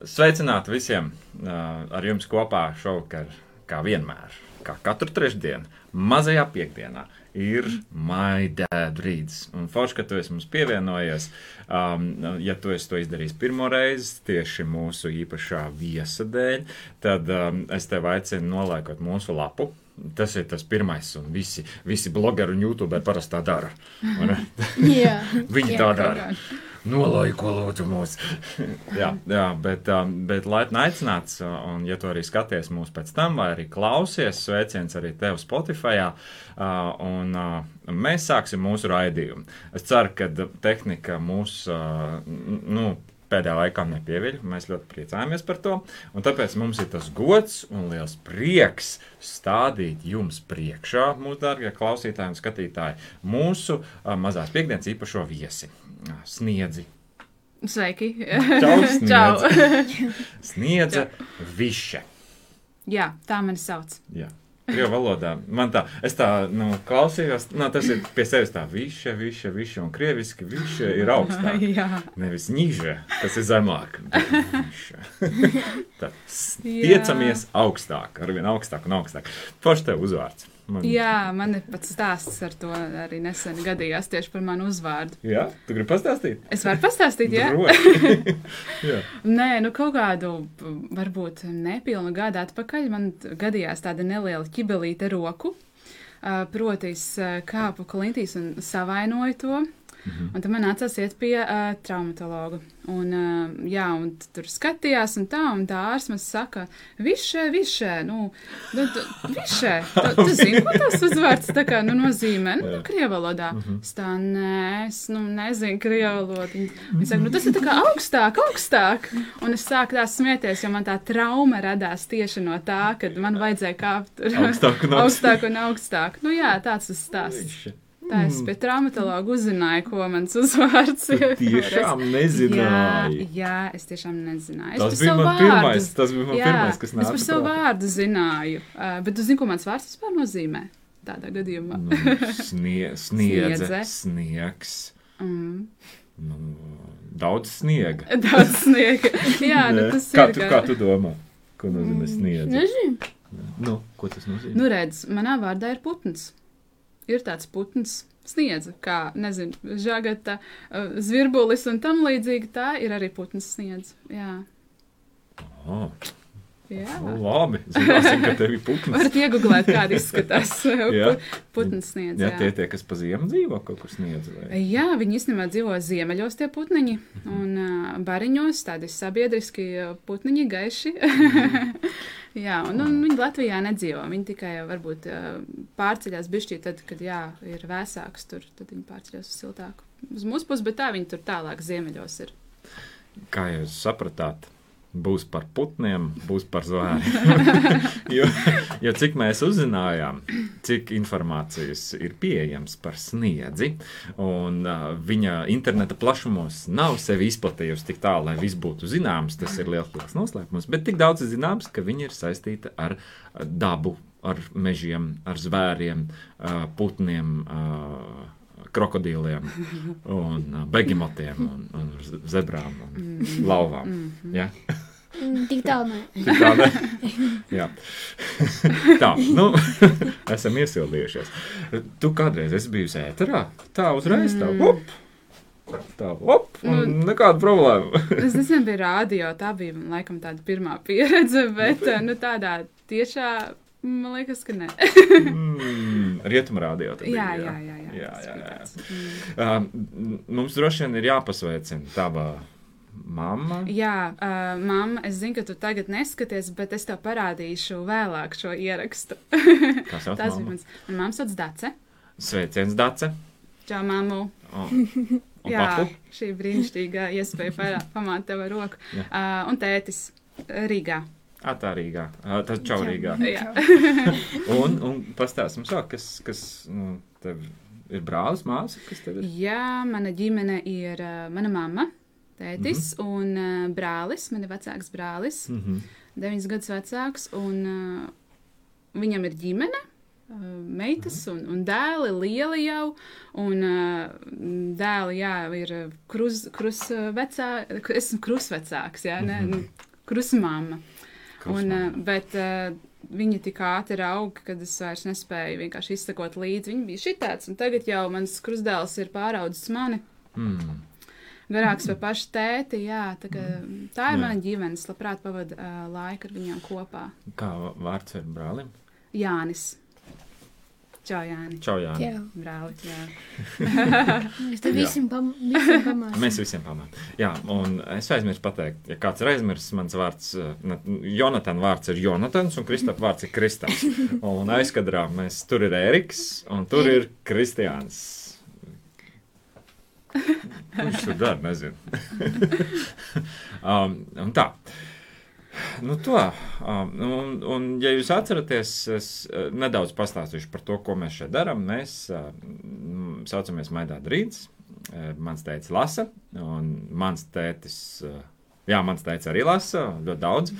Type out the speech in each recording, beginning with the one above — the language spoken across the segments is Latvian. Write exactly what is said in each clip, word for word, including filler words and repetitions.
Sveicināti visiem! Ar jums kopā šovakar, kā vienmēr, kā katru trešdienu, mazajā piekdienā, ir My Dad Reads. Un forši, ka tu esi mums pievienojies. Um, ja tu esi to izdarījis pirmo reizi, tieši mūsu īpašā viesa dēļ, tad um, es tev aicinu nolaikot mūsu lapu. Tas ir tas pirmais, un visi, visi blogeri un youtuberi parasti tā dara. Jā, Viņi tā dara. Nolaiko lūdzu mūs. jā, jā, bet, bet laipni aicināts, un ja tu arī skaties mūs pēc tam, vai arī klausies, sveiciens arī tev Spotifyā, un mēs sāksim mūsu raidījumu. Es ceru, ka tehnika mūs, nu, pēdējā laikā nepieviļ, mēs ļoti priecājamies par to, un tāpēc mums ir tas gods un liels prieks stādīt jums priekšā, mūsu dārgie klausītāji un skatītāji, mūsu mazās piekdienas īpašo viesi. Sniedzi. Sveiki. Čau, Sniedze. Sniedze Više. Jā, tā mani sauc. Jā. Krievu valodā. Man tā, es tā, nu, klausījos, nu, tas ir pie sevis tā Više, Više, Više, un krieviski Više ir augstāk. Jā. Nevis Niže, tas ir zemāk. Više. Tad tiecamies augstāk, arvien augstāk un augstāk. Forši tev uzvārds. Man... Jā, man ir pats stāsts ar to arī nesen gadījās tieši par manu uzvārdu. Jā? Tu gribi pastāstīt? Es varu pastāstīt, jā? jā. Nē, nu kaut kādu, varbūt nepilnu gadu atpakaļ man gadījās tāda neliela ķibelīte roku. Proti es kāpu klintīs un savainoju to. Mm-hmm. Un tad man nācās iet pie uh, traumatologa. Un, uh, jā, un tur skatījās, un tā, un tā ārsts man saka, Više, Više, nu, nu Više, tu, tu zini, ko tas uzvārds tā kā, nu, nozīmē, nu, nu krievalodā. Mm-hmm. Es tā, nē, es, nu, nezinu krievalodu. Viņa saka, nu, tas ir tā kā augstāk, augstāk. Un es sāku tā smieties, jo man tā trauma radās tieši no tā, kad man vajadzēja kāpt tur augstāk un augstāk. augstāk un augstāk. Nu, jā, tāds tas stāsts. Tā es pie traumatologa uzzināju, ko mans uzvārds ir. Tu tiešām nezināji. Jā, jā, es tiešām nezināju. Tas bija man pirmais, tas bija man jā, pirmais, kas nāca. Es par savu vārdu zināju. Uh, bet tu zini, ko mans vārds vispār nozīmē tādā gadījumā? Nu, snie, sniedze, sniegs. Mm. Nu, daudz sniega. Daudz sniega. Jā, nu tas kā ir. Tu, kā tu domā? Ko nozīmē sniedze? Nezinu. Nu, ko tas nozīmē? Nu, redz, manā vārdā ir putns. Ir tāds putns Sniedze, kā, nezinu, žagata, uh, zvirbulis un tam līdzīgi, tā ir arī putns Sniedze, jā. Oh. Jā. Oh, labi, zināsim, ka tev ir putns. Varat iegooglēt, kāda izskatās putns Sniedze, jā. Jā, tie tie, kas pa ziemu dzīvo kaut kur Sniedze, vai? Jā, viņi īstenībā dzīvo ziemeļos tie putniņi, un uh, bariņos tādi sabiedriski putniņi gaiši. Jā, un, un viņi Latvijā nedzīvo, viņi tikai varbūt pārceļās bišķī tad, kad jā, ir vēsāks tur, tad viņi pārceļās uz siltāku. Uz mūsu pusi, bet tā viņi tur tālāk ziemeļos ir. Kā jūs sapratāt, būs par putniem, būs par zvēriem. jo, jo cik mēs uzzinājām, cik informācijas ir pieejams par Sniedzi, un uh, viņa interneta plašumos nav sevi izplatījusi tik tālu, lai viss būtu zināms, tas ir liels, liels noslēpums, bet tik daudz ir zināms, ka viņa ir saistīta ar dabu, ar mežiem, ar zvēriem, uh, putniem, uh, krokodīliem un uh, begimotiem un, un zebrām un mm. lauvām. Mm-hmm. Ja? Tik tālu nē. Tik tālu nē? Jā. Tā, nu, esam iesildījušies. Tu kādreiz esi bijusi ēterā? Tā uzreiz tā, op! Tā, op! Un nu, nekāda problēma. Es nezinu, bija rādio, tā bija, laikam, tāda pirmā pieredze, bet, nu, tādā tiešā... Man liekas, ka nē. mm, Rietuma rādio. Jā, jā, jā. jā, jā, jā, jā. Mm. Uh, mums droši vien ir jāpasveicina tava mamma. Jā, uh, mamma, es zinu, ka tu tagad neskaties, bet es tev parādīšu vēlāk šo ierakstu. Kā sauc mamma? Mans, man mamma sauc Dace. Sveiciens, Dace. Čau, mammu. Oh. Un jā, papu? Šī brīnišķīgā iespēja pamāt tev ar roku. Uh, un tētis Rīgā. Ā, tā Rīgā. Tas čau Rīgā. Jā. un, un pastāst mums vēl, kas, kas nu, tev ir brālis, māsa, kas tev ir? Jā, mana ģimene ir uh, mana mamma, tētis, mm-hmm. un uh, brālis, man ir vecāks brālis, mm-hmm. deviņas gadus vecāks, un uh, viņam ir ģimene, uh, meitas un, un dēli, lieli jau, un uh, dēli, jā, ir krus, krus vecā, esmu krusvecāks, jā, ne, mm-hmm. krusmamma. Un, Krusmamma. bet uh, viņa tik ātri auga, kad es vairs nespēju vienkārši izsekot līdzi. Viņa bija šitāds, un tagad jau mans krustdēls ir pāraudzis mani. Mm. Garāks par pašu tēti, jā. Tā, ka, tā ir Jā. mana ģimene, es labprāt pavadu uh, laiku ar viņiem kopā. Kā vārds ir brālim? Jānis. Čau, Jāni. Čau, Jāni. Jā. Brāli, jā. Mēs te visiem pam- visiem pamācām. Mēs visiem pamācām. Jā, un es aizmirsu pateikt, ja kāds ir aizmirsis, mans vārds, ne, Jonatan vārds ir Jonatans, un Kristap vārds ir Kristaps. Un aizkadrā mēs, tur ir Ēriks, un tur ir Kristiāns. Ko viņš tur dara, nezinu. um, un tā. Nu, to. Um, un, un, ja jūs atceraties, es uh, nedaudz pastāstīšu par to, ko mēs šeit darām. Mēs uh, m, saucamies Maidāt Rīts. Uh, mans tētis lasa, un mans tētis, uh, jā, mans tētis arī lasa, ļoti daudz.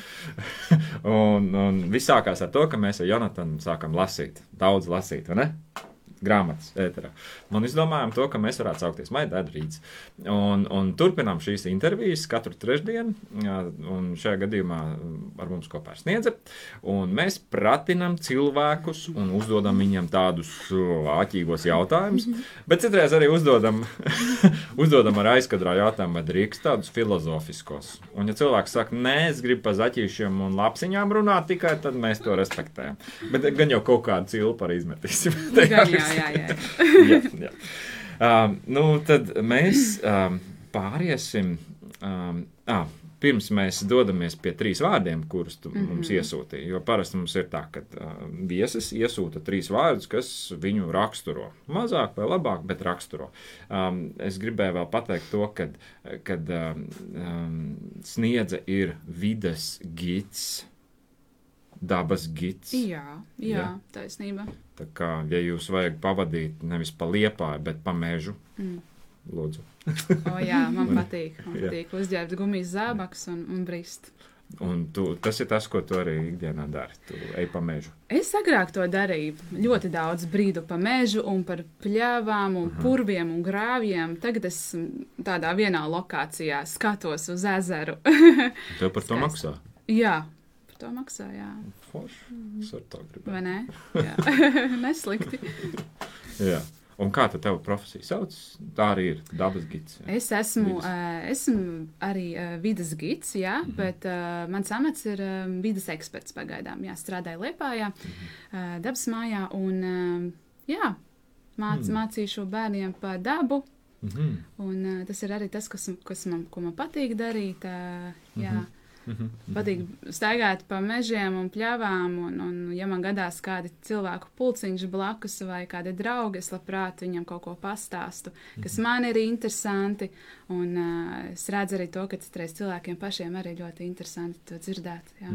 un, un viss sākās ar to, ka mēs ar Jonatanu sākam lasīt. Daudz lasīt, vai ne? Grāmatas ēterā. Un izdomājām to, ka mēs varētu saukties Maidāt Rīts. Un, un turpinām šīs intervijas katru trešdienu, jā, un šajā gadījumā ar mums kopā ir Sniedze. Un mēs pratinam cilvēkus un uzdodam viņiem tādus uh, āķīgos jautājumus, bet citreiz arī uzdodam, uzdodam ar aizkadrā jautājumu, vai drīkst tādus filozofiskos. Un ja cilvēks saka, nē, es gribu pa zaķīšiem un lapsiņām runāt tikai, tad mēs to respektējam. Bet gan jau kaut kādu cilpu arī izmetīsim. Gan jā, jā, jā. jā, jā. Um, nu, tad mēs um, pāriesim. Um, ah, pirms mēs dodamies pie trīs vārdiem, kurus tu mm-hmm. mums iesūtīji. Jo parasti mums ir tā, ka uh, viesis iesūta trīs vārdus, kas viņu raksturo. Mazāk vai labāk, bet raksturo. Um, es gribēju vēl pateikt to, kad, kad um, um, Sniedze ir vides gids. Dabas gids. Jā, jā, Jā. taisnība. Tā kā, ja jūs vajag pavadīt nevis pa Liepāju, bet pa mežu, Mm. lūdzu. O jā, man patīk. Man Jā. patīk uzģērbt gumijas zābaks un, un brist. Un tu, tas ir tas, ko tu arī ikdienā dari. Tu ej pa mežu. Es agrāk to darīju ļoti daudz brīdu pa mežu un par pļāvām un purviem un grāvjiem. Tagad es tādā vienā lokācijā skatos uz ezeru. Tev par to Skaisti. maksā? Jā, par to maksā, jā. Forši. Es ar to gribēju. Vai ne? Jā. Neslikti. Jā. Un kā tu tev profesija sauc? Tā arī ir dabas gids. Jā. Es esmu, Vides. uh, esmu arī uh, vides gids, jā, Mhm. bet uh, mans amats ir um, vides eksperts pagaidām. Jā, strādāju Liepājā, uh, dabas mājā un um, jā, māc, Mhm. mācīšu bērniem par dabu. Mhm. Un uh, tas ir arī tas, kas, kas man, ko man patīk darīt. Uh, jā. Mhm. Mhm. Patīk staigāt pa mežiem un pļavām, un, un ja man gadās kādi cilvēku pulciņš blakus vai kādi draugi, es labprāt viņam kaut ko pastāstu, kas man ir interesanti, un uh, es redzu arī to, ka citreiz cilvēkiem pašiem arī ļoti interesanti to dzirdēt. Jā.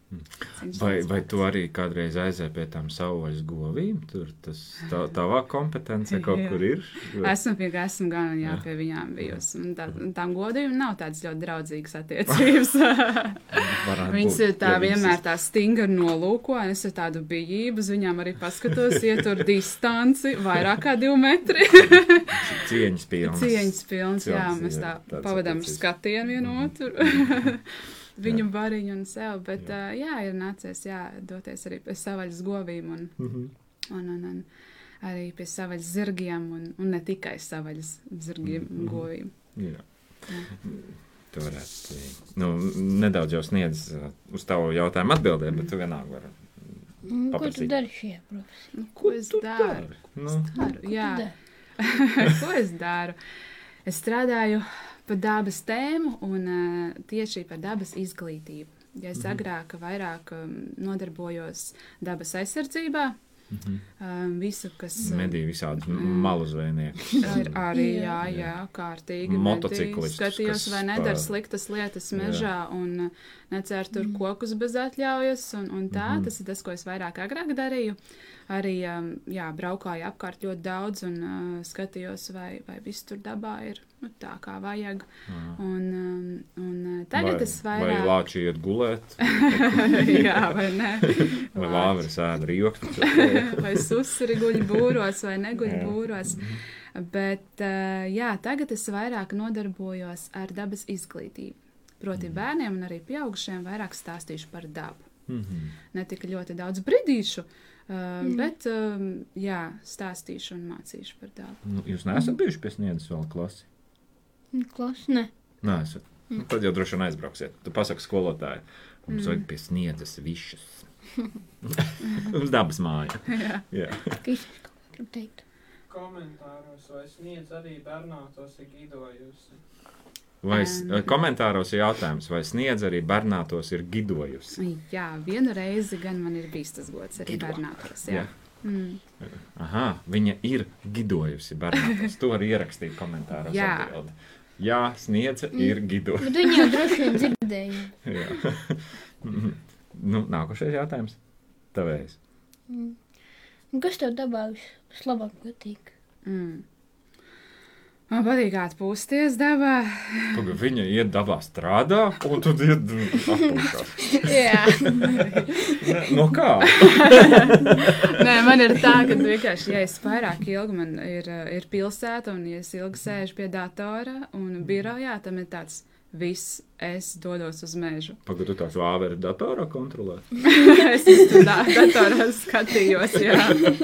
Vai, vai tu arī kādreiz aizēji pie tām savvaļas govīm? Tur tas tā, tavā kompetence kaut Jā. kur ir? Esmu pie, esmu gan jā, Jā. pie viņām bijusi. Un tā, tām godījumiem nav tādas ļoti draudzīgas attiecības. Varētu Viņas būt, ir tā ja viņas vienmēr tā stingri nolūko, un es ar tādu bijību uz viņām arī paskatos, ietur distanci, vairāk kā divi metri. Cieņas pilnas. Cieņas pilns, jā, Cieņas, mēs jā, tā tāds pavadām ar attiecības. skatienu vienu Mhm. otru, viņu bariņu un sev, bet Jā. jā, jā ir nācies, jā, doties arī pie savaļas govīm un, Mhm. un, un, un arī pie savaļas zirgiem un, un ne tikai savaļas zirgiem un Mhm. govīm. Jā. Jā. Tu varētu, nu, nedaudz jau sniedz uh, uz tavu jautājumu atbildēt, bet tu vienalga vari. Un Ko tu Paprasīt. dari šajā profesijā? Nu, ko es daru? Nu, daru? Ko Jā. tu dari? Ko es daru? Es strādāju par dabas tēmu un uh, tieši par dabas izglītību. Ja es Mhm. agrāk vairāk um, nodarbojos dabas aizsardzībā, mhm. um, visu, kas um, Medī visādus Mm. malu zvejniekus. ir arī, jā, Jā. jā, Jā. kārtīgi. Motociklistus, medī, Skatījos, kas vai nedara pa- sliktas lietas Jā. mežā un uh, necēr tur kokus bez atļaujas un, un tā. Mhm. Tas ir tas, ko es vairāk agrāk darīju. Arī, um, jā, braukāju apkārt ļoti daudz un uh, skatījos, vai, vai viss tur dabā ir nu, tā, kā vajag. Jā. Un, um, un uh, tagad vai, es Vai vairāk... lāči iet gulēt, jā, vai ne? vai lāveri sēda rīoktu. vai susuri guļ būros vai neguļ Jā. būros. Bet, uh, jā, tagad es vairāk nodarbojos ar dabas izglītību. Proti bērniem un arī pieaugušiem vairāk stāstīšu par dabu. Mm-hmm. Ne tik ļoti daudz bridīšu, uh, mm. bet, uh, jā, stāstīšu un mācīšu par dabu. Nu, jūs neesat bijuši pie sniedzes vēl klasi? Klasi, ne. Nē, esat. Mm. Nu, tad jau droši vien aizbrauksiet. Tu pasaki skolotāji, mums mm. vajag pie sniedzes višas. Uz dabas māja. Jā. Jā. Kas gribu teikt? Komentāros vai sniedz arī Bernātos ir gidojusi? Vai Um. komentāros ir jautājums, vai sniedz arī Bernātos ir gidojusi? Jā, vienu reizi gan man ir bijis tas gods arī Gido. Bernātos. Jā. Jā. Mm. Aha, viņa ir gidojusi Bernātos. To var ierakstīt komentāros. Jā. Atbildi. Jā, sniedze ir gidojusi. Bet viņi jau droši vien dzirdēja. Jā. Nu, nākošais jautājums. Tavējs. Mm. Un kas tev dabā vislabāk patīk? Mm. Man patīk atpūsties dabā. Paga, viņa iet dabā strādā, un tad iet atpūšās. Jā. Ne, no kā? Nē, man ir tā, ka vienkārši, ja es pārāk ilgi, man ir, ir pilsēta, un ja es ilgi sēžu pie datora un birojā, tam ir tāds viss, es dodos uz mežu. Paga, tu tās vāveri datorā kontrolē? Es tur da- datorā skatījos, jā.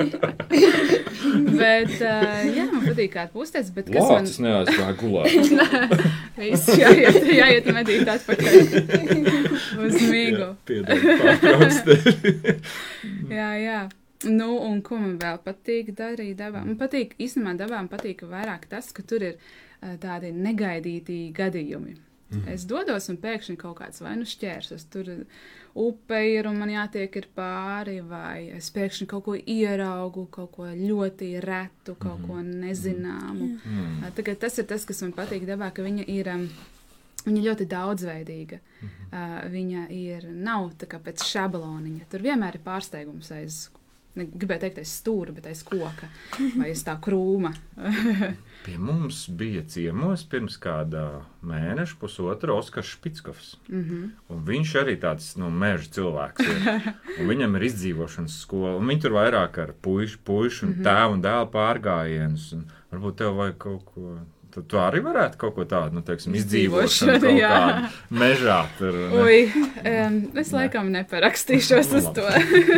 Bet, uh, jā, man patīk atpūsties, bet kas man... Lācis neaizgāja gulēt. Viss jāiet, jāiet medīt atpakaļ uz mīgu. Piedod, pārtrauc tevi. Jā, jā. Nu, un ko man vēl patīk darīt dabā? Man patīk, īstenībā dabā man patīk vairāk tas, ka tur ir uh, tādi negaidīti gadījumi. Mm. Es dodos un pēkšņi kaut kāds vai nu šķērsos, tur upe ir un man jātiek ir pāri, vai es pēkšņi kaut ko ieraugu, kaut ko ļoti retu, kaut ko nezināmu. Mm. Tagad tas ir tas, kas man patīk dabā, ka viņa ir... Um, Viņa ļoti daudzveidīga. Mm-hmm. Uh, viņa ir, nav tā kā pēc šabloniņa. Tur vienmēr ir pārsteigums aiz, ne, gribēju teikt, aiz stūra, bet aiz koka vai aiz tā krūma. Pie mums bija ciemos pirms kāda mēneša, pusotra Oskars Špickovs. Mm-hmm. Un viņš arī tāds no meža cilvēks ir. Un viņam ir izdzīvošanas skola. Un viņi tur vairāk ar puišu, puišu un mm-hmm. tēvu un dēlu pārgājienus. Un varbūt tev vajag kaut ko... Tu, tu arī varētu kaut ko tādu, nu, teiksim, izdzīvošanu kaut jā. kādu mežā tur. Ne? Ui, um, es laikam neparakstīšos uz to.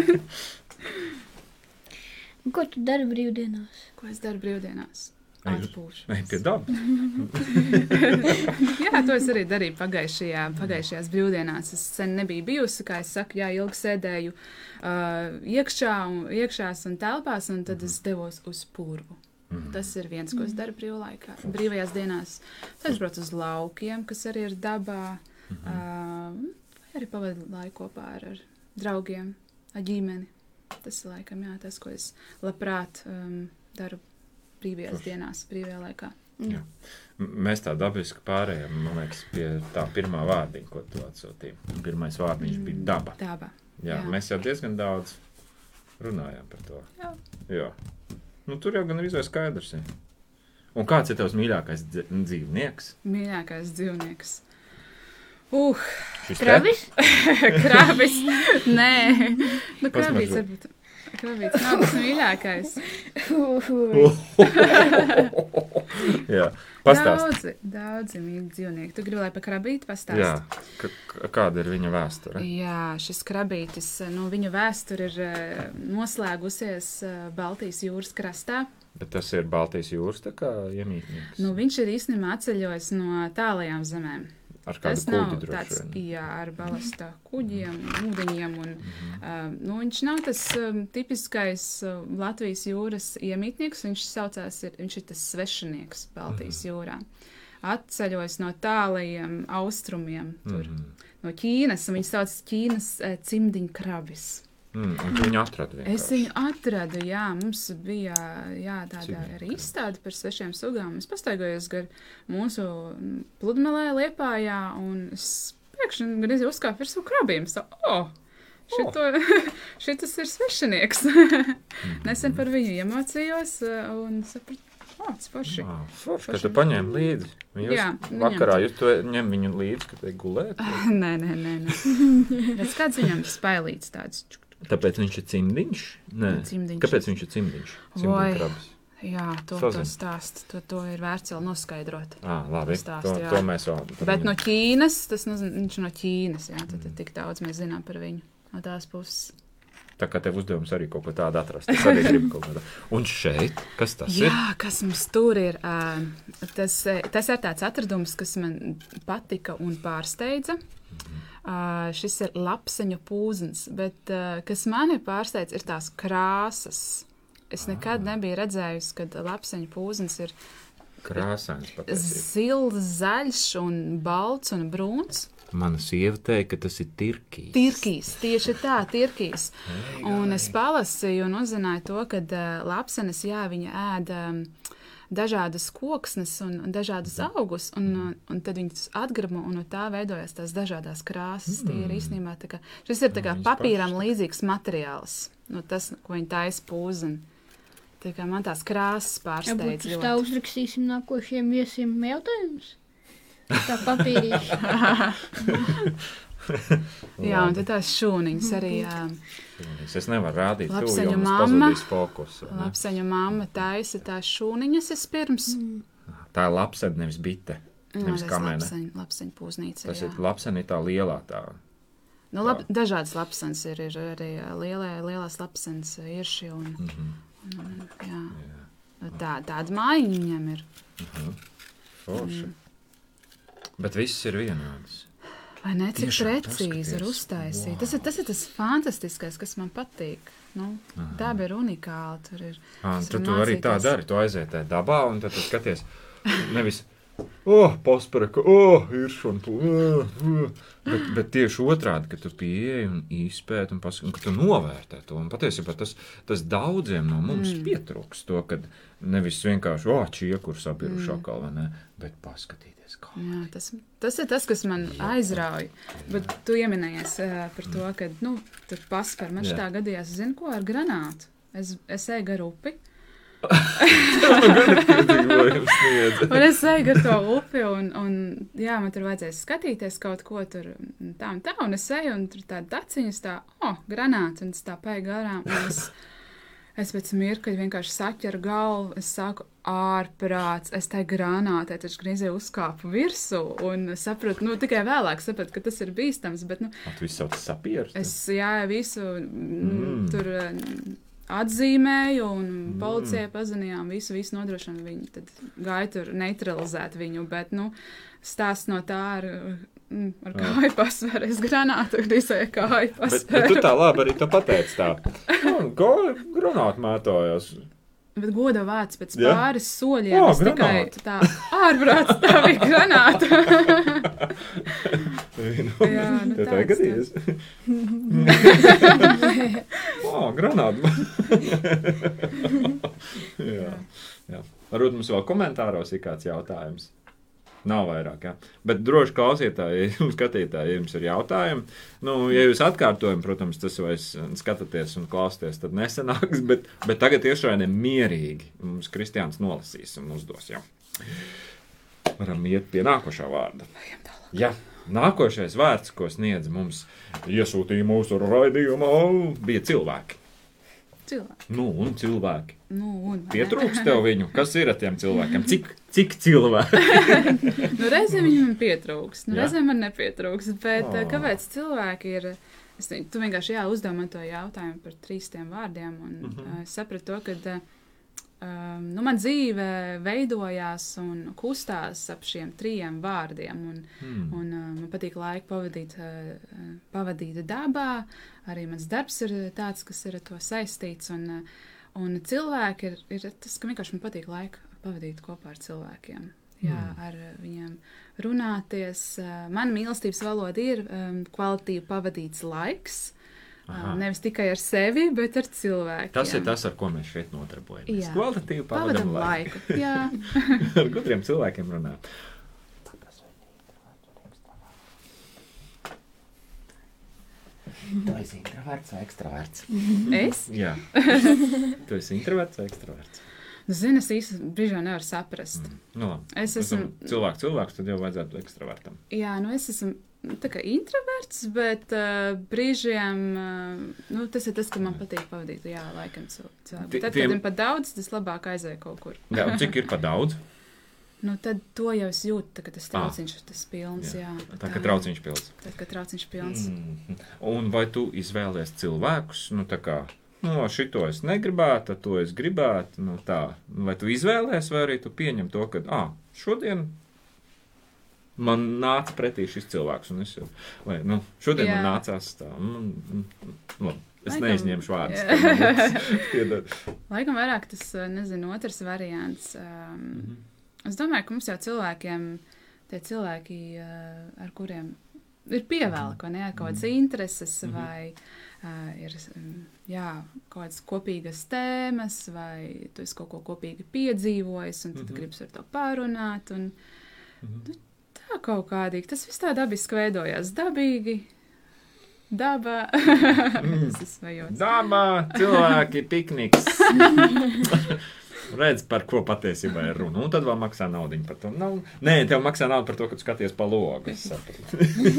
Ko tu dari brīvdienās? Ko es daru brīvdienās? Atpūšos. Ej pie dabas. Jā, to es arī darīju pagājušajā, pagājušajās brīvdienās. Es sen nebiju bijusi, kā es saku, jā, ilgi sēdēju uh, iekšā un, iekšās un telpās, un tad es devos uz purvu. Mm. Tas ir viens, ko es daru brīvlaikā. Brīvajās dienās es braucu uz laukiem, kas arī ir dabā. Mm-hmm. Uh, vai arī pavadu laiku kopā ar, ar draugiem, ar ģimeni. Tas ir laikam, jā, tas, ko es labprāt um, daru brīvajās Puš. dienās, brīvajā laikā. Mm. Jā. Mēs tā dabiski pārējām, man liekas, pie tā pirmā vārdiņa, ko tu atsūtīji. Pirmais vārdiņš mm. bija daba. Daba. Jā, jā. Mēs jau diezgan daudz runājām par to. Jā. Jā. Nu, tur jau gan arī skaidrs. Ja. Un kāds ir tavs mīļākais dzīvnieks? Mīļākais dzīvnieks. Uh, Krabis? Krabis? Nē. Nu, krabīts varbūt. Krabīts nav tas mīļākais. Jā. Pastāst. Daudzi, daudzi mīļi dzīvnieki. Tu gribi, lai par krabīti pastāst? Jā. K- kāda ir viņa vēsture? Jā, šis krabītis, nu, viņa vēsture ir noslēgusies Baltijas jūras krastā. Bet tas ir Baltijas jūras tā kā iemītnieks? Nu, viņš ir īstenībā atceļojis no tālajām zemēm. Ar kādu Tas kuģi nav droši tāds, vien? jā, ar balasta kuģiem, ūdeņiem. Un, mm-hmm. uh, nu, viņš nav tas um, tipiskais uh, Latvijas jūras iemītnieks, viņš saucās, ir, viņš ir tas svešinieks Baltijas mm-hmm. jūrā. Atceļojas no tālajiem austrumiem, tur, mm-hmm. no Ķīnas, un viņš sauc Ķīnas uh, cimdiņkrabis. Mm, un tu viņu atradi vienkārši? Es viņu atradu, jā, mums bija jā, tāda arī izstāde par svešiem sugām. Es pastaigojos gar mūsu pludmalē Liepājā, un es pēkšņi gan uzkāpu par savu krabīm. So, oh, šito, oh. šitas ir svešinieks. Nesen par viņu iemācījos un sapratu, oh, tas forši. Wow, forši, ka tu paņēmi līdzi. Jūs Jā, vakarā viņam. jūs to ņem viņu līdzi, kad te gulēt? Nē, nē, nē. nē. Redz, kāds viņam spailīts tāds. Tāpēc viņš ir cimdiņš? Nē. Cimdiņš. Kāpēc viņš ir cimdiņš? Vai, Cimdiņkrabis. Jā, to, Sazin. to stāst. To, to ir vērts vēl noskaidrot. Ah, labi, Stāst, to, jā. to mēs vēl... Bet no Ķīnas, tas nozīmē, viņš no Ķīnas, jā, tad, tad tik daudz mēs zinām par viņu no tās puses. Tā kā tev uzdevums arī kaut ko tādu atrast. Es arī gribu kaut ko tādu. Un šeit, kas tas Jā, ir? kas mums tur ir, ā, tas, tas ir tāds atradums, kas man patika un pārsteidza. Uh, šis ir lapseņu pūzens, bet uh, kas mani pārsteidz, ir tās krāsas. Es nekad nebiju redzējusi, kad lapseņu pūzens ir Krāsains patiesībā. zils, zaļš un balts un brūns. Mana sieva teica, ka tas ir tirkīs. Tirkīs, tieši tā, tirkīs. Un es palasīju un uzzināju to, ka uh, lapsenes, jā, viņa ēda um, dažādas koksnes un, un dažādas augus, un, un, un tad viņas atgramo, un no tā veidojas tās dažādās krāsas. Mm. Tie ir īstenībā tā kā, šis ir tā kā papīram līdzīgs materiāls, nu, tas, ko viņi taisa pūzeni. Tā kā man tās krāsas pārsteidz ļoti. Tā uzrakstīsim nākošiem viesiem jautājumus. Tā papīrīši. Jā, un tad tās šūniņas arī. Jā. Es nevaru rādīt, tu, Lapseņu jo mums mamma, pazudīs fokus. lapseņu mamma taisa tās šūniņas vispirms. Mm. Tā ir lapsene, nevis bite, nevis kamene. Lapseņu, lapseņu pūznīca, Tas jā. ir lapsene, tā lielā tā. Nu, lab, dažādas lapsenes ir, ir arī lielē, lielās lapsenes irši un, Mhm. un jā. Jā. Nu, Tā, tāda mājiņa viņam ir. Mhm. Forši. Bet viss ir vienāds. Vai ne, cik Tiešām, precīzi ir paskaties. uztaisīt. Wow. Tas ir, tas ir tas fantastiskais, kas man patīk. Nu, daba ir unikāla. Tur ir, Ah, tas tad var tu arī tā mācīties. dari, tu aiziet tajā dabā un tad tu skaties, nevis, oh, posparaka, oh, iršana, oh, oh. Bet, bet tieši otrādi, ka tu pieeji un izpēti un, pas, un ka tu novērtē to. Un patiesībā tas, tas daudziem no mums mm. pietrūks to, kad nevis vienkārši, oh, čiekur sabiru mm. šakal, vai ne, bet paskatīties kā. Jā, tas, tas ir tas, kas man aizrauja. Bet tu ieminējies uh, par to, ka nu, tur paspar. Man Jā. šitā gadījās, zinu, ko ar granātu. Es, es eju gar upi. Un es eju gar to upi, un, un jā, man tur vajadzēja skatīties kaut ko tur tā un tā, un es eju, un tur tāda taciņas tā, o, oh, granāta, un es tā pēju garām, un es, es pēc mirkļa vienkārši saķeru galvu, es sāku ārprāts, es tai granātē, taču grīzēju uzkāpu virsū, un sapratu, nu, tikai vēlāk sapratu, ka tas ir bīstams, bet, nu, At visu sauc sapieru? es, jā, visu mm. Mm. tur atzīmēju, un policijai pazinījām, visu, visu nodrošinu viņu, tad gāju tur neutralizēt viņu, bet, nu, stāsts no tā ar, mm, ar kāju pasvēru, es granātu grīzēju kāju Bet, pasvēru. bet tu tā labi arī to pateici tā. Oh, kā granāti mētojas? Bet goda vārds pēc Jā. pāris soļiem, O, es tikai granāta. tā ārprāts, tā bija granāta. Jā, nu Tev tā tāds gadījies? O, granāti. jā, jā. Varbūt mums vēl komentāros ir kāds jautājums. Nav vairāk, jā. Bet droši klausītāji un skatītāji, ja jums ir jautājumi. Nu, ja jūs atkārtojam, protams, tas vairs skatāties un klausties, tad nesanāks, bet, bet tagad iešraidiem mierīgi. Mums Kristiāns nolasīs un uzdos jau. Varam iet pie nākošā vārda. Jā, nākošais vārds, ko sniedz mums iesūtīja mūsu raidījumā, bija cilvēki. Cilvēki. Nu, un cilvēki. Nu, un. Pietrūks tev viņu. Kas ir ar tiem cilvēkiem? Cik, cik cilvēki? Nu, reizēm viņam pietrūks, nu, Jā. reizēm man nepietrūks, bet Oh. oh. kāpēc cilvēki ir, es, ne- tu vienkārši jā, uzdev man to jautājumu par trīs tiem vārdiem, un Mhm. uh, es sapratu to, ka um, nu, man dzīve veidojās un kustās ap šiem trijiem vārdiem, un, Hmm. un uh, man patīk laiku pavadīt, uh, uh, pavadīt dabā, arī mans darbs ir tāds, kas ir ar to saistīts, un, uh, un cilvēki ir, ir tas, ka vienkārši man patīk laiku pavadīt kopā ar cilvēkiem. Jā, Mm. ar viņiem runāties. Uh, Mana mīlestības valoda ir um, kvalitīvi pavadīts laiks. Aha. Uh, nevis tikai ar sevi, bet ar cilvēkiem. Tas ir tas, ar ko mēs šeit nodarbojamies. Jā. Kvalitatīvi Pavadam pavadam laiku. laiku. Jā. Ar gudriem cilvēkiem runā. Tu esi introverts vai ekstraverts? Es? Jā. Tu esi introverts vai ekstraverts? Nu, zini, es īsti brīžā nevaru saprast. Mm. Nu, labi. Es Pēc tam esmu- cilvēks, cilvēks, tad jau vajadzētu būt ekstravertam. Jā, nu es esmu tā kā introverts, bet uh, brīžiem, uh, nu, tas ir tas, ka man patīk pavadīt, jā, laikam cilvēku. Tad, kad ir pat daudz, tas labāk aizēja kaut kur. Jā, un cik ir pa daudz? Nu, tad to jau es jūtu, tā, ka tas trauciņš ir tas pilns, jā. jā. Tā, ka trauciņš pilns. Tā, ka trauciņš pilns. Mm. Un vai tu izvēlies cilvēkus, nu, tā kā, nu, šito es negribētu, to es gribētu, nu, tā. Vai tu izvēlies, vai arī tu pieņem to, ka, ā, šodien man nāca pretī šis cilvēks, un es jau, vai, nu, šodien jā. man nācās tā, nu, nu, es Laikam, neizņemšu vārdus. Laikam vairāk tas, nezinu, otrs variants. Um, mm-hmm. Es domāju, ka mums jau cilvēkiem, tie cilvēki, ar kuriem ir pievēlka, vai ne, kaut kādas intereses, mm-hmm. vai uh, ir, jā, kaut kādas kopīgas tēmas, vai tu esi kaut ko kopīgi piedzīvojis, un tad mm-hmm. gribas ar to pārunāt, un mm-hmm. nu, tā kaut kādīgi. Tas viss tā dabiski veidojās, dabīgi, daba, tas ir svajots. Daba, cilvēki, pikniks. Redz, par ko patiesībā ir runa. Un tad vēl maksā naudiņu par to. Nav... Nē, tev maksā naudu par to, ka tu skaties pa logu. Es sapratu.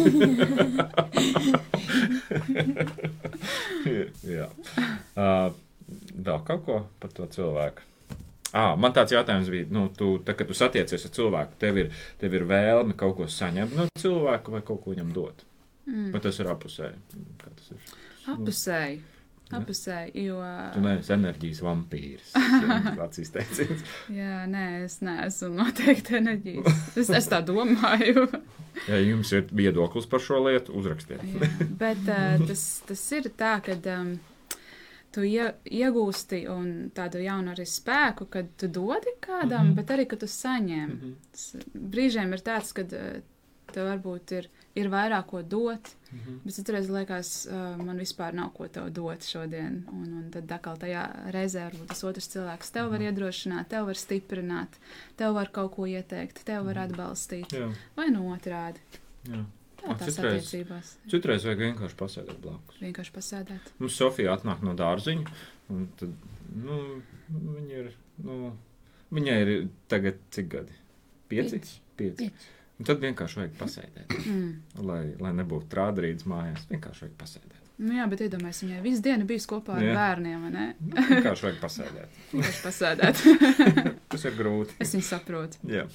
Jā. Uh, vēl kaut ko par to cilvēku? Ah, man tāds jautājums bija, nu, tu, tā, kad tu satiecies ar cilvēku, tev ir, tev ir vēlme kaut ko saņemt no cilvēku vai kaut ko viņam dot? Mm. Vai tas ir apusēji? Kā tas ir? Apusēji. Apusēji, jo... Tu neesi enerģijas vampīrs. Tāds izteiciens. Jā, nē, es neesmu noteikti enerģijas. Es, es tā domāju. Ja jums ir viedoklis par šo lietu, uzrakstiet. Jā, bet uh, tas, tas ir tā, kad um, tu ie, iegūsti un tādu jaunu arī spēku, kad tu dodi kādam, mm-hmm. bet arī, kad tu saņem. Mm-hmm. Brīžiem ir tāds, kad uh, tev varbūt ir, ir vairāk ko dot, mm-hmm. bet citreiz liekas, uh, man vispār nav ko tev dot šodien, un, un tad atkal tajā reizē varbūt tas otrs cilvēks tev var iedrošināt, tev var stiprināt, tev var kaut ko ieteikt, tev var atbalstīt, Jā. vai no otrādi. Jā. Tā tās citreiz, attiecībās. Citreiz vajag vienkārši pasēdēt blakus. Vienkārši pasēdēt. Mums Sofija atnāk no dārziņa, un tad, nu, viņa ir, nu, viņai ir tagad cik gadi? Pieci? Pieci. Pieci. Pieci. Un tad vienkārši vajag pasēdēt, mm. lai, lai nebūtu trādrīdz mājās. Vienkārši vajag pasēdēt. Nu jā, bet iedomājies, viņai visu dienu bijis kopā ar jā. bērniem, vai ne? Vienkārši vajag pasēdēt. Vienkārši pasēdēt. Tas ir grūti. Es viņu saprotu. Jā.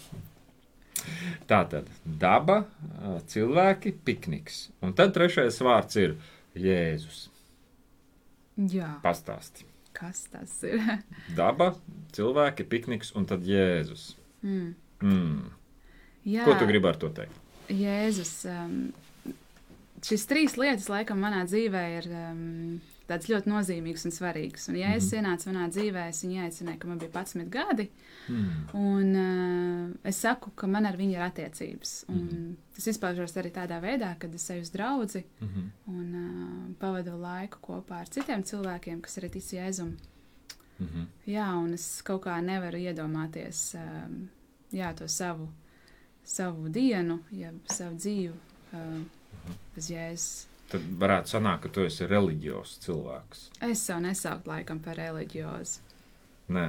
Tātad daba, cilvēki, pikniks. Un tad trešais vārds ir Jēzus. Jā. Pastāsti. Kas tas ir? Daba, cilvēki, pikniks un tad Jēzus. Mm. Mm. Jā, ko tu gribi ar to teikt? Jēzus, um, šis trīs lietas, laikam, manā dzīvē ir um, tāds ļoti nozīmīgs un svarīgs. Un Jēzus mm-hmm. ienāca manā dzīvē, es viņu ieaicināju, ka man bija padsmit gadi, mm. un uh, es saku, ka man ar viņu ir attiecības. Un mm-hmm. tas izpaužos arī tādā veidā, kad es eju uz draudzi mm-hmm. un uh, pavadu laiku kopā ar citiem cilvēkiem, kas arī tic Jēzum. Mm-hmm. Jā, un es kaut kā nevaru iedomāties um, jā, to savu savu dienu, ja savu dzīvu uh, bez Jēzus. Tad varētu sanākt, ka tu esi reliģios cilvēks. Es savu nesaukt laikam par reliģiozu. Nē.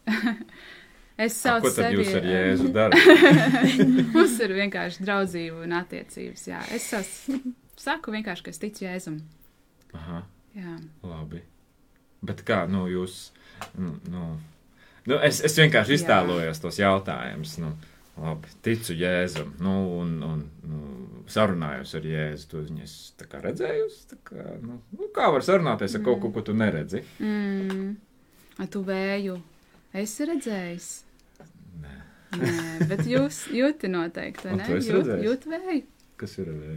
Es saucu sevi... Ko tad sevi, jūs ar Jēzu darat? Mums ir vienkārši draudzība un attiecības, jā. Es savu, saku vienkārši, ka es ticu Jēzum. Aha. Jā. Labi. Bet kā, nu, jūs... Nu, nu, nu es, es vienkārši iztēlojos tos jautājumus, nu... Labi, ticu Jēzum, nu, un, un nu, sarunājos ar Jēzu, to viņas tā kā redzējusi, tā kā, nu, nu, kā var sarunāties ar mm. kaut ko, ko tu neredzi? Mm. A tu vēju esi redzējis? Nē. Nē, bet jūs jūti noteikti, vai ne? Tu esi Jūt, redzējis? Jūt vēju? Kas ir vēju?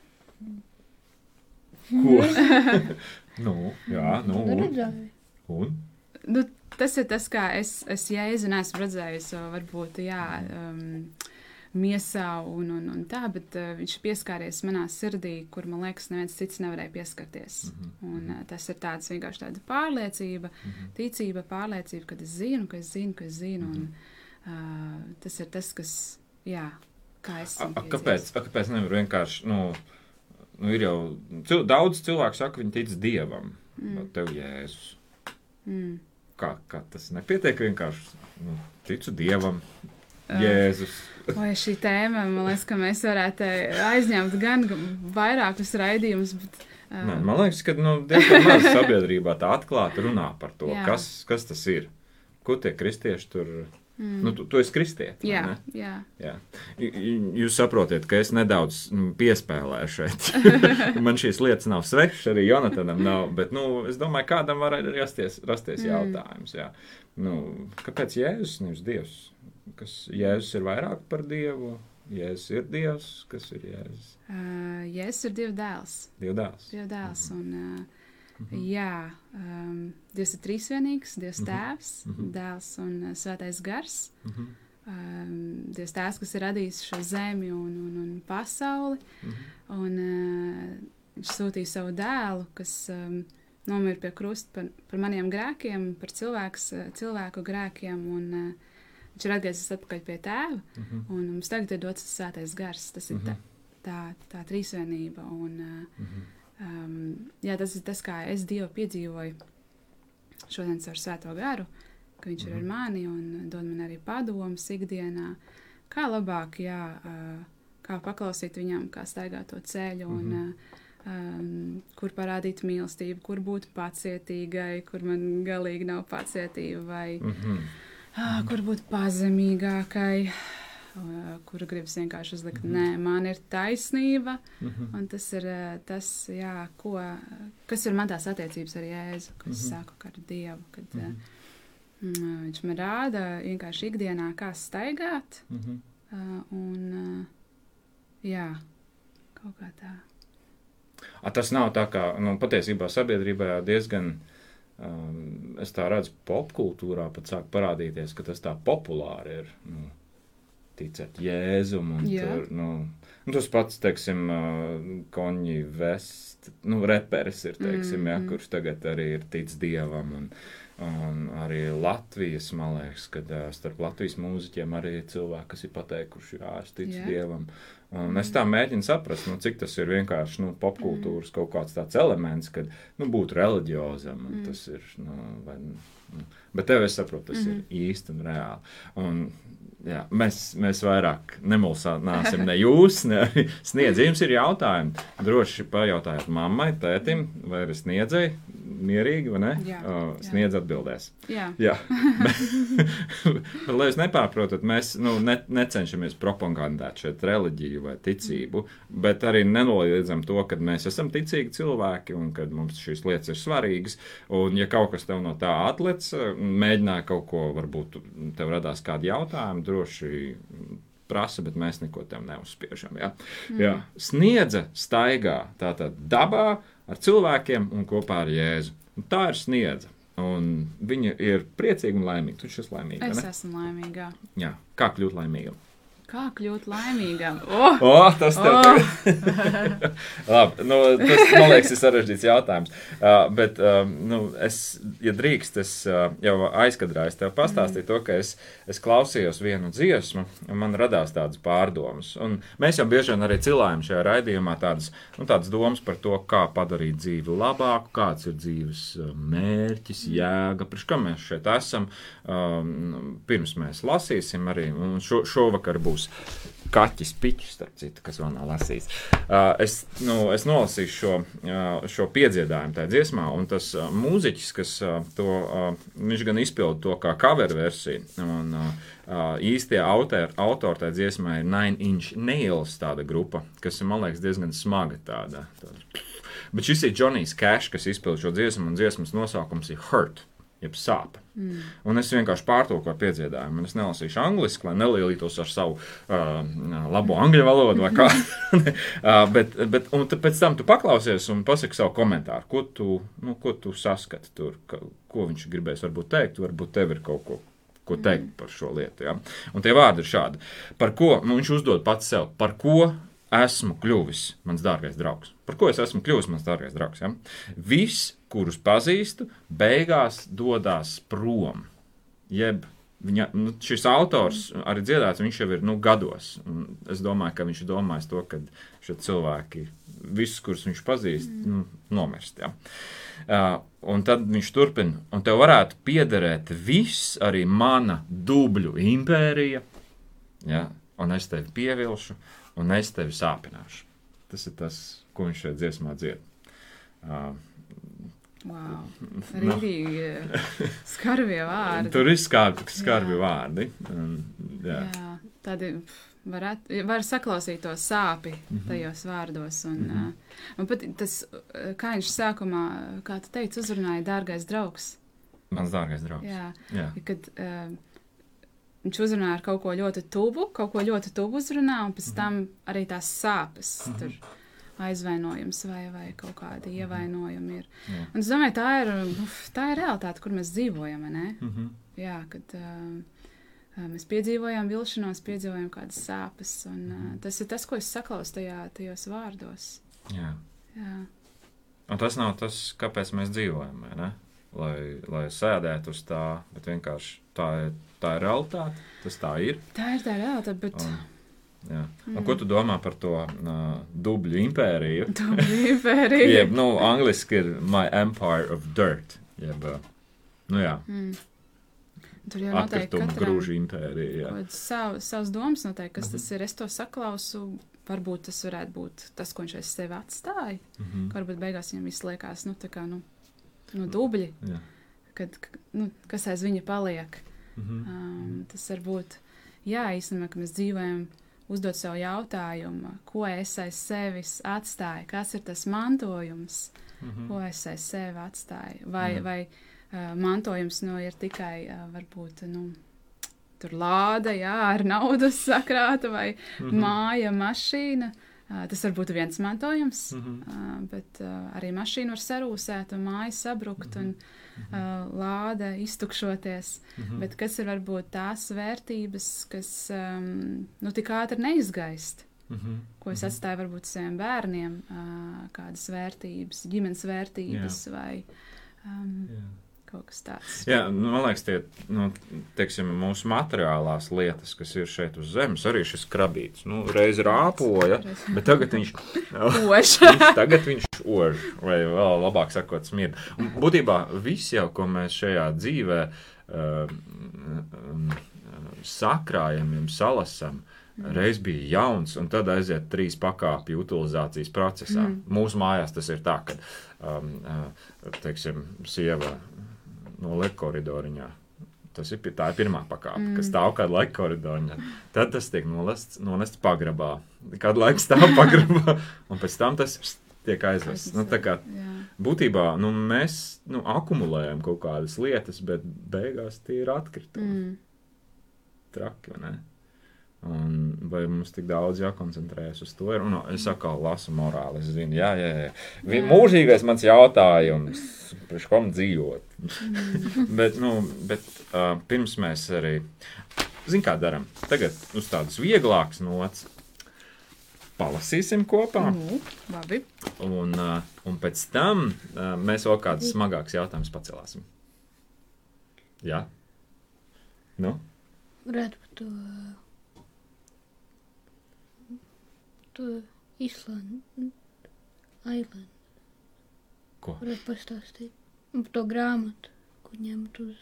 Ko? Nu, jā, nu, un? Un? Nu, tas ir tas, kā es, es Jēzu neesmu redzējusi, varbūt, jā, um, miesā un, un, un tā, bet uh, viņš pieskāries manā sirdī, kur, man liekas, neviens cits nevarēja pieskarties. Mm-hmm. Un uh, tas ir tāds vienkārši tāda pārliecība, mm-hmm. ticība, pārliecība, kad es zinu, ka es zinu, ka es zinu, mm-hmm. un uh, tas ir tas, kas, jā, kā es esmu piedzīvojis. Kāpēc, a, kāpēc nevar vienkārši, nu, nu ir jau, cil, daudz cilvēku saka, viņi tic Dievam, mm. bet tev Jēzus. Mm. Kā, kā tas nepietiek vienkārši, nu, ticu Dievam, Jēzus. Vai šī tēma, man liekas, ka mēs varētu aizņemt gan vairākus raidījumus, bet... Uh, Nē, man liekas, ka nu, diezgan maz sabiedrībā tā atklāti runā par to, Jā. kas, kas tas ir. Ko tie kristieši tur... Mm. Nu, tu, tu esi kristieti, jā, vai ne? Jā, jā. Jūs saprotiet, ka es nedaudz nu, piespēlēju šeit. Man šīs lietas nav svešas, arī Jonatanam nav, bet, nu, es domāju, kādam var rasties, rasties mm. jautājums, jā. Nu, kāpēc Jēzus nevis Dievs? Kas Jēzus ir vairāk par Dievu? Jēzus ir Dievs? Kas ir Jēzus? Uh, Jēzus ir Dieva dēls. Dieva dēls. Dieva dēls, Mhm. un... Uh, Mhm. Jā, um, Dievs ir trīsvienīgs, Dievs Mhm. tēvs, Mhm. dēls un uh, svētais gars. Mhm. Um, Dievs tēvs, kas ir radījis šo zemi un, un, un pasauli, Mhm. un uh, viņš sūtīja savu dēlu, kas um, nomira pie krusta par, par maniem grēkiem, par cilvēks, cilvēku grēkiem, un uh, viņš ir atgriezies atpakaļ pie tēva, Mhm. un mums tagad ir dots svētais gars. Tas ir Mhm. tā, tā, tā trīsvienība, un uh, Mhm. Um, jā, tas ir tas, kā es Dievu piedzīvoju šodien ar Svēto garu, ka viņš ir ar mani un dod man arī padomus ikdienā, kā labāk, jā, uh, kā paklausīt viņam, kā staigāt to ceļu un Mhm. uh, um, kur parādīt mīlestību, kur būt pacietīgai, kur man galīgi nav pacietība, vai Mhm. uh, kur būt pazemīgākai, uh, kur gribas vienkārši uzlikt, Mhm. nē, man ir taisnība. Mhm. Un tas ir uh, tas, jā, ko, kas ir man tās attiecības ar Jēzu, kad es Mhm. sāku ar Dievu, kad uh, Mhm. mm, viņš man rāda vienkārši ikdienā, kā staigāt, Mhm. uh, un uh, jā, kaut kā tā. A, tas nav tā kā, nu, patiesībā sabiedrībā diezgan, um, es tā redzu, popkultūrā pat sāk parādīties, ka tas tā populāri ir, nu, ticēt Jēzum un Jā. tur, nu, nu, tas pats, teiksim, uh, Koņi Vest, nu, reperis ir, teiksim, jā, Mhm. kurš tagad arī ir tic Dievam un, un arī Latvijas, man liekas, kad uh, starp Latvijas mūziķiem arī ir cilvēki, kas ir pateikuši, jā, es ticu Jā. Dievam. Un es tā mēģinu saprast, nu, cik tas ir vienkārši, nu, popkultūras kaut kāds tāds elements, kad, nu, būt reliģiozam, un Mm. tas ir, nu, vai, nu, bet tev es saprotu, tas Mhm. ir īsti un reāli. Un, jā, mēs, mēs vairāk nemulsāsim ne jūs, ne arī Sniedz. Ja jums ir jautājumi, droši pajautājiet mammai, tētim, vai ir sniedzēji, mierīgi, vai ne? Jā, Uh, jā. Sniedz atbildēs. Jā, Jā, bet, bet, lai jūs nepārprotat, mēs nu, ne, necenšamies propagandēt šeit reliģiju vai ticību, bet arī nenoliedzam to, ka mēs esam ticīgi cilvēki un ka mums šīs lietas ir svarīgas. Un, ja kaut kas tev no tā atlec, mēģināja kaut ko, varbūt tev radās kādi jautājumi, droši prasa, bet mēs neko tev neuzspiežam. Ja? Mm. Jā. Sniedza staigā tātad dabā ar cilvēkiem un kopā ar Jēzu. Un tā ir Sniedza. Un viņa ir priecīga un laimīga. Tu esi laimīga, es ne? esmu laimīga. Jā. Kā kļūt laimīgam? Kā kļūt laimīgam? Oh! O, oh, tas tev Oh! tagad. Labi, nu, tas, man liekas, ir sarežģīts jautājums. Uh, bet, um, nu, es, ja drīkst, es uh, jau aizkadrā es tev pastāstīju mm. to, ka es, es klausījos vienu dziesmu, un man radās tādas pārdomas. Un mēs jau bieži vien arī cilājam šajā raidījumā tādas, nu, tādas domas par to, kā padarīt dzīvi labāku, kāds ir dzīves mērķis, jēga, priekš kā mēs šeit esam. Um, pirms mēs lasīsim arī, un šo, šovakar būs Kaķis Piķis, starp citu, kas vēl nav lasījis. Uh, es, nu, es nolasīšu šo, uh, šo piedziedājumu tajā dziesmā, un tas uh, mūziķis, kas uh, to, uh, viņš gan izpilda to kā cover versiju, un uh, uh, īstie autori, autori tajā dziesmā ir Nine Inch Nails tāda grupa, kas ir, man liekas, diezgan smaga tāda. tāda. Bet šis ir Johnny's Cash, kas izpilda šo dziesmu, un dziesmas nosaukums ir Hurt. Jeb sāp. Mm. Un es vienkārši pārtulkoju piedziedājumu, un es nelasīšu angliski, lai nelielītos ar savu uh, labo angļu valodu vai kā. uh, bet, bet, un pēc tam tu paklausies un pasaki savu komentāru, ko tu, nu, ko tu saskati tur, ka, ko viņš gribēs varbūt teikt, varbūt tev ir kaut ko, ko teikt mm. par šo lietu. Ja? Un tie vārdi ir šādi. Par ko, nu, viņš uzdod pats sev, par ko esmu kļuvis, mans dārgais draugs. Par ko es esmu kļuvis, mans dārgais draugs? Ja? Viss, kurus pazīstu, beigās dodās prom. Jeb viņa, nu, šis autors arī dziedāts, viņš jau ir nu, gados. Un es domāju, ka viņš domājas to, ka šie cilvēki, visus, kurus viņš pazīst, mm. nu, nomirst. Ja? Uh, un tad viņš turpina, un tev varētu piederēt viss, arī mana dubļu impērija, Ja? Un es tevi pievilšu, un es tevi sāpināšu. Tas ir tas, ko viņš šeit dziesmā dzied. Uh, Wow. Rītīgi skarbie vārdi. Tur ir skarbi, skarbi vārdi. Un, jā. Jā, tādi varētu, var saklausīt to sāpi Mhm. tajos vārdos. Un, Mhm. uh, un pat tas, uh, kā viņš sākumā, kā tu teici, uzrunāja dārgais draugs. Mans dārgais draugs. Jā, Jā. kad uh, viņš uzrunāja ar kaut ko ļoti tuvu, kaut ko ļoti tuvu uzrunā, un pēc tam arī tās sāpes Mhm. tur aizvainojums vai, vai kaut kādi ievainojumi ir. Jā. Un es domāju, tā ir, uf, tā ir realitāte, kur mēs dzīvojam, vai ne? Mhm. Jā, kad uh, mēs piedzīvojam vilšanos, piedzīvojam kādas sāpes, un uh, tas ir tas, ko es saklausu tajā, tajos vārdos. Jā. Jā, Un tas nav tas, kāpēc mēs dzīvojam, vai ne? Lai, lai sēdētu uz tā, bet vienkārši tā ir, tā ir realitāte, tas tā ir. tā ir tā realitāte, bet Un, jā. Un ko tu domā par to uh, dubļu impēriju? to brīvērīgi. Jeb, nu, angliski ir My Empire of Dirt. Jeb, uh, nu jā, Mm. Tur jau noteikti atkritumu katram grūžu impērija. Jā. kaut kāds sav, savs domas noteikti, kas Mhm. tas ir. Es to saklausu, varbūt tas varētu būt tas, ko viņš aiz sevi atstāja. Mhm. Varbūt beigās viņam viss liekas, nu, tā kā, nu, nu dubļi, Jā. kad, nu, kas aiz viņa paliek. Mhm. Um, tas var būt, jā, īstenībā, ka mēs dzīvojam, uzdot savu jautājumu, ko es aiz sevis atstāju, kas ir tas mantojums, Mhm. ko es aiz sevi atstāju. Vai, Jā. vai uh, mantojums nu, ir tikai, uh, varbūt, nu, tur lāde, jā, ar naudas sakrāta, vai Mhm. māja, mašīna. Uh, tas var būt viens mantojums, Mhm. uh, bet uh, arī mašīna var sarūsēt, un māja sabrukt, un Mhm. uh, lāde iztukšoties. Mhm. Bet kas ir varbūt tās vērtības, kas um, nu, tik ātri neizgaist, Mhm. ko es Mhm. atstāju varbūt saviem bērniem, uh, kādas vērtības, ģimenes vērtības vai um, Jā. kaut kas tāds. Jā, nu, man liekas, tie, nu, teiksim, mūsu materiālās lietas, kas ir šeit uz zemes, arī šis krabītis, nu, reiz rāpoja, bet tagad viņš, Ož. viņš, tagad viņš ož, vai vēl labāk sakot, smirda. Un būtībā viss jau, ko mēs šajā dzīvē uh, um, sakrājam, jums salasam, reiz bija jauns, un tad aiziet trīs pakāpju utilizācijas procesā. Mm. Mūsu mājās tas ir tā, ka, um, uh, teiksim, sieva no laika koridoriņā. Tas ir, pi- tā ir pirmā pakāpe, mm. kas stāv kādu laiku koridoriņā. Tad tas tiek nolests, nonests pagrabā. Kādu laiku stāv pagrabā, un pēc tam tas tiek aizvests. Nu, tā kā Jā. būtībā nu, mēs nu, akumulējam kaut kādas lietas, bet beigās tie ir atkritumi. Mm. Traki, vai ne? Un vai mums tik daudz jākoncentrējas uz to? Ir? Un, no, es atkal lasu morāli, es zinu, jā, jā, jā. Vi- Jā. Mūžīgais mans jautājums, priekš kom dzīvot. Mm. bet, nu, bet uh, pirms mēs arī, zin kā daram, tagad uz tādas vieglākas nots palasīsim kopā, Nu, labi. un, uh, un pēc tam uh, mēs vēl kādus smagākus jautājumus pacelāsim. Jā? Nu? Varētu par to. To Islandu. Island. Ko? Varētu pastāstīt. Un par to grāmatu, ko ņemt uz.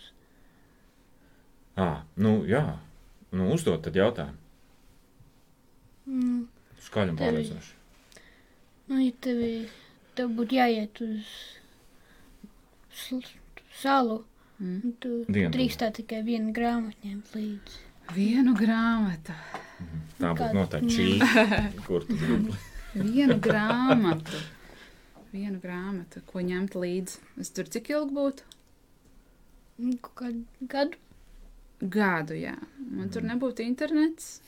Ā, nu, jā. Nu, uzdot tad jautājumu. Mm. Skaļi un Tevi. pārliecinoši. Nu, ja tevi, tev būtu jāiet uz sl- salu, Mm. un tu Dienu. drīkstā tikai vienu grāmatu ņemt līdzi. Vienu grāmatu. Tā būtu Kādu? noteikti šī, kur tu gribi. Vienu grāmatu. Vienu grāmatu, ko ņemt līdzi. Es tur cik ilgi būtu? Un kaut kādu gadu. Gadu, jā. Man tur nebūtu internets.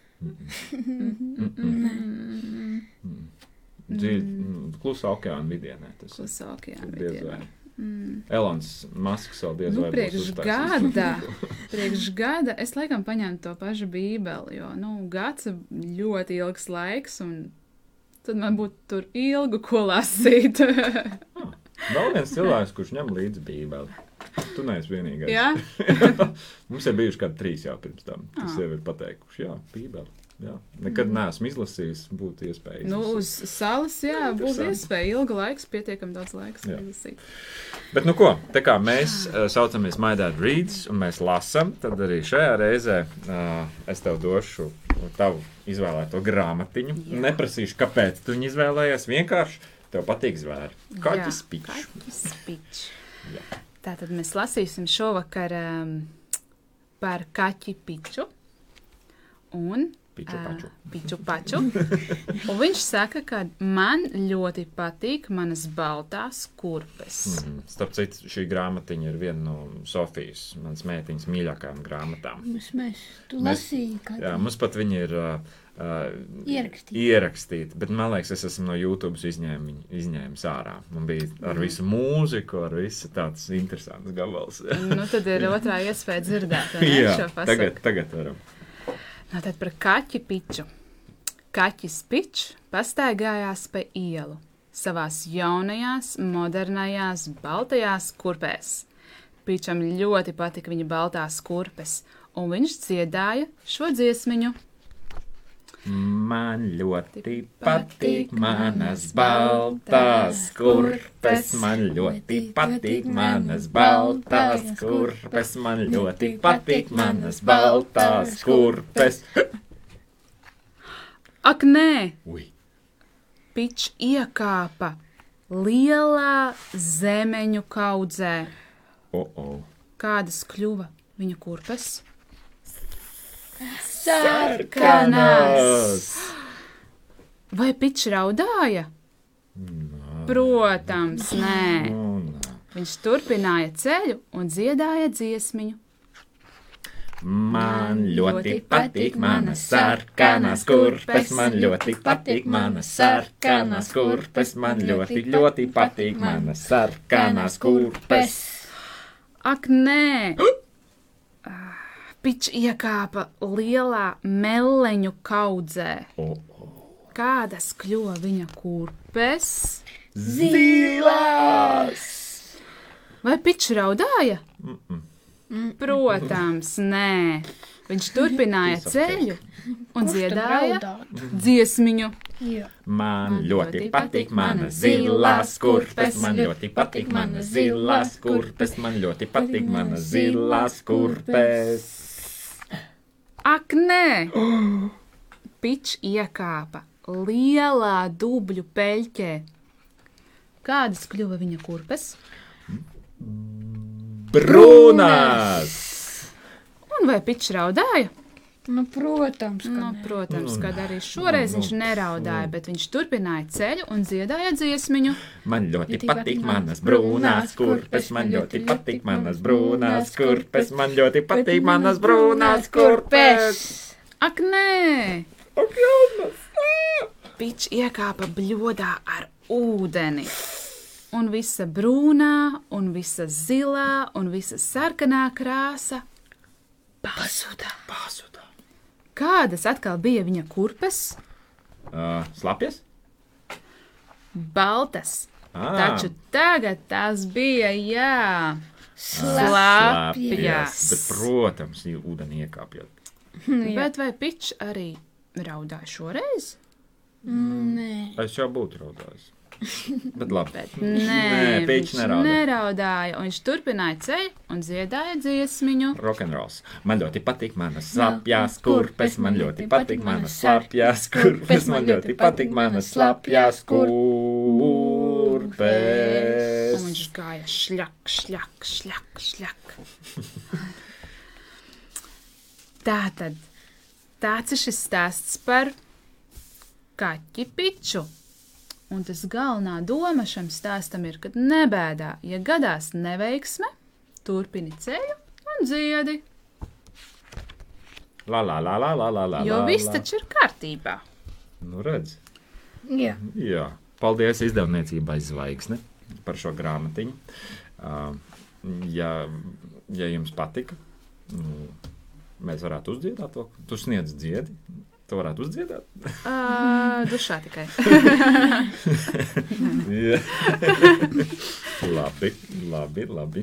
Dzīvi, nu, klusā okeāna vidienē. Tas ir. Klusā okeāna Tur diez vidienē. vai. Mm. Elons Masks vēl diez Nu, vai būs priekš uztaisījis. gada, priekš gada es laikam paņemtu to pašu bībeli, jo, nu, gads ir ļoti ilgs laiks, un tad man būtu tur ilgu ko lasīt. Vēl viens cilvēks, kurš ņem līdzi bībeli. Tu neesi vienīgais. Jā? Mums ir bijuši kādi trīs jau pirms tam. Tas Ah. jau ir pateikuši, jā, bībeli. Jā. Nekad neesmu izlasījis, būtu iespēja izlasīt. Nu, uz salas, jā, būs Interesanti. iespēja. Ilga laiks, pietiekam daudz laiks Jā. izlasīt. Bet nu ko, tā kā mēs uh, saucamies My Dad Reads un mēs lasam, tad arī šajā reizē uh, es tev došu tavu izvēlēto grāmatiņu. Jā. Neprasīšu, kāpēc tu viņu izvēlējies, vienkārši tev patīk zvēri. Kaķis Pičs. Kaķis Pičs. Jā. Tātad mēs lasīsim šovakar um, par kaķi Piču un Piču paču. Uh, piču paču. Un viņš saka, ka man ļoti patīk manas baltās kurpes. Mm. Starp citu, šī grāmatiņa ir viena no Sofijas, manas mētiņas mīļākajām grāmatām. Mēs, mēs, tu Mēs- lasīji, kā Jā, mums pat viņa ir uh, uh, Ierakstīta. ierakstīta, bet man liekas, es esmu no YouTube izņēmu, izņēmis ārā. Man bija ar Mhm. visu mūziku, ar visu tāds interesants gabals. Nu, tad ir otrā iespēja dzirdēt vai ne, Jā, šo pasaku. tagad, tagad varam. Nu, tad par kaķi Piču. Kaķis Pičs pastaigājās pa ielu savās jaunajās, modernajās, baltajās kurpēs. Pičam ļoti patika viņa baltās kurpes, un viņš dziedāja šo dziesmiņu. Man ļoti patīk manas baltās kurpes, man ļoti patīk manas baltās kurpes, man ļoti patīk manas baltās kurpes. Ak, nē! Ui, Pičs iekāpa lielā zemeņu kaudzē. o, o. Kādas kļuva viņa kurpes? Sarkanas! Vai Pičs raudāja? Protams, nē. Un, Viņš turpināja ceļu un dziedāja dziesmiņu. man ļoti patīk manas sarkanās kurpes, man ļoti patīk manas sarkanās kurpes, man ļoti, ļoti patīk manas sarkanās kurpes. Ak, nē! Pičs iekāpa lielā meleņu kaudzē. O, Kādas kļuva viņa kurpes? Zilās! Vai Pičs raudāja? Mm-mm. Protams, nē. Viņš turpināja It's okay. ceļu un Kurš tad dziedāja raudāt? dziesmiņu. Jā. Man ļoti patīk manas zilās kurpes, man ļoti patīk manas zilās kurpes, man ļoti patīk manas zilās kurpes. Ak, nē! Pičs iekāpa lielā dubļu peļķē. Kādas kļuva viņa kurpes? Brūnās! Un vai Pičs raudāja? Nu, protams, ka Nu, nē. protams, Nu, kad arī šoreiz nu, viņš neraudāja, nu. bet viņš turpināja ceļu un dziedāja dziesmiņu. Man ļoti patīk manas brūnās kurpes, man ļoti patīk manas brūnās kurpes, man ļoti patīk manas brūnās kurpes. Ak, nē! Ak, jaunas! Pičs iekāpa bļodā ar ūdeni. Un visa brūnā, un visa zilā, un visa sarkanā krāsa pazuda. Pazuda. Kādas atkal bija viņa kurpes? Uh, slapjas? Baltas. Ah, Taču tagad tās bija, jā, slapjas. slapjas. Bet, protams, ja ūdeni iekāpjot. Bet vai Pičs arī raudāja šoreiz? Nē. Es jau būtu raudājis. Bet labi. Bet nē, Nē, Pičs viņš neraudāja. neraudāja, un viņš turpināja ceļu un dziedāja dziesmiņu. Rokenrols. Man ļoti patīk manas slapjās kurpes, man ļoti patīk manas slapjās kurpes, man ļoti patīk manas slapjās Un kurpes. viņš gāja šļak, šļak, šļak, šļak. Tātad, tāds ir šis stāsts par kaķi Piču. Un tas galvenā doma šam stāstam ir, ka nebēdā, ja gadās neveiksme, turpini ceļu un dziedi, La la la la la la la. jo la, viss la. taču ir kārtībā. Nu redz. Jā. Jā. Paldies izdevniecībai Zvaigzne par šo grāmatiņu. Uh, ja, ja jums patika, nu, mēs varētu uzdziedāt to. Tu sniedz dziedi. Tu varētu uzdziedāt? Uh, dušā tikai. Jā. labi, labi, labi.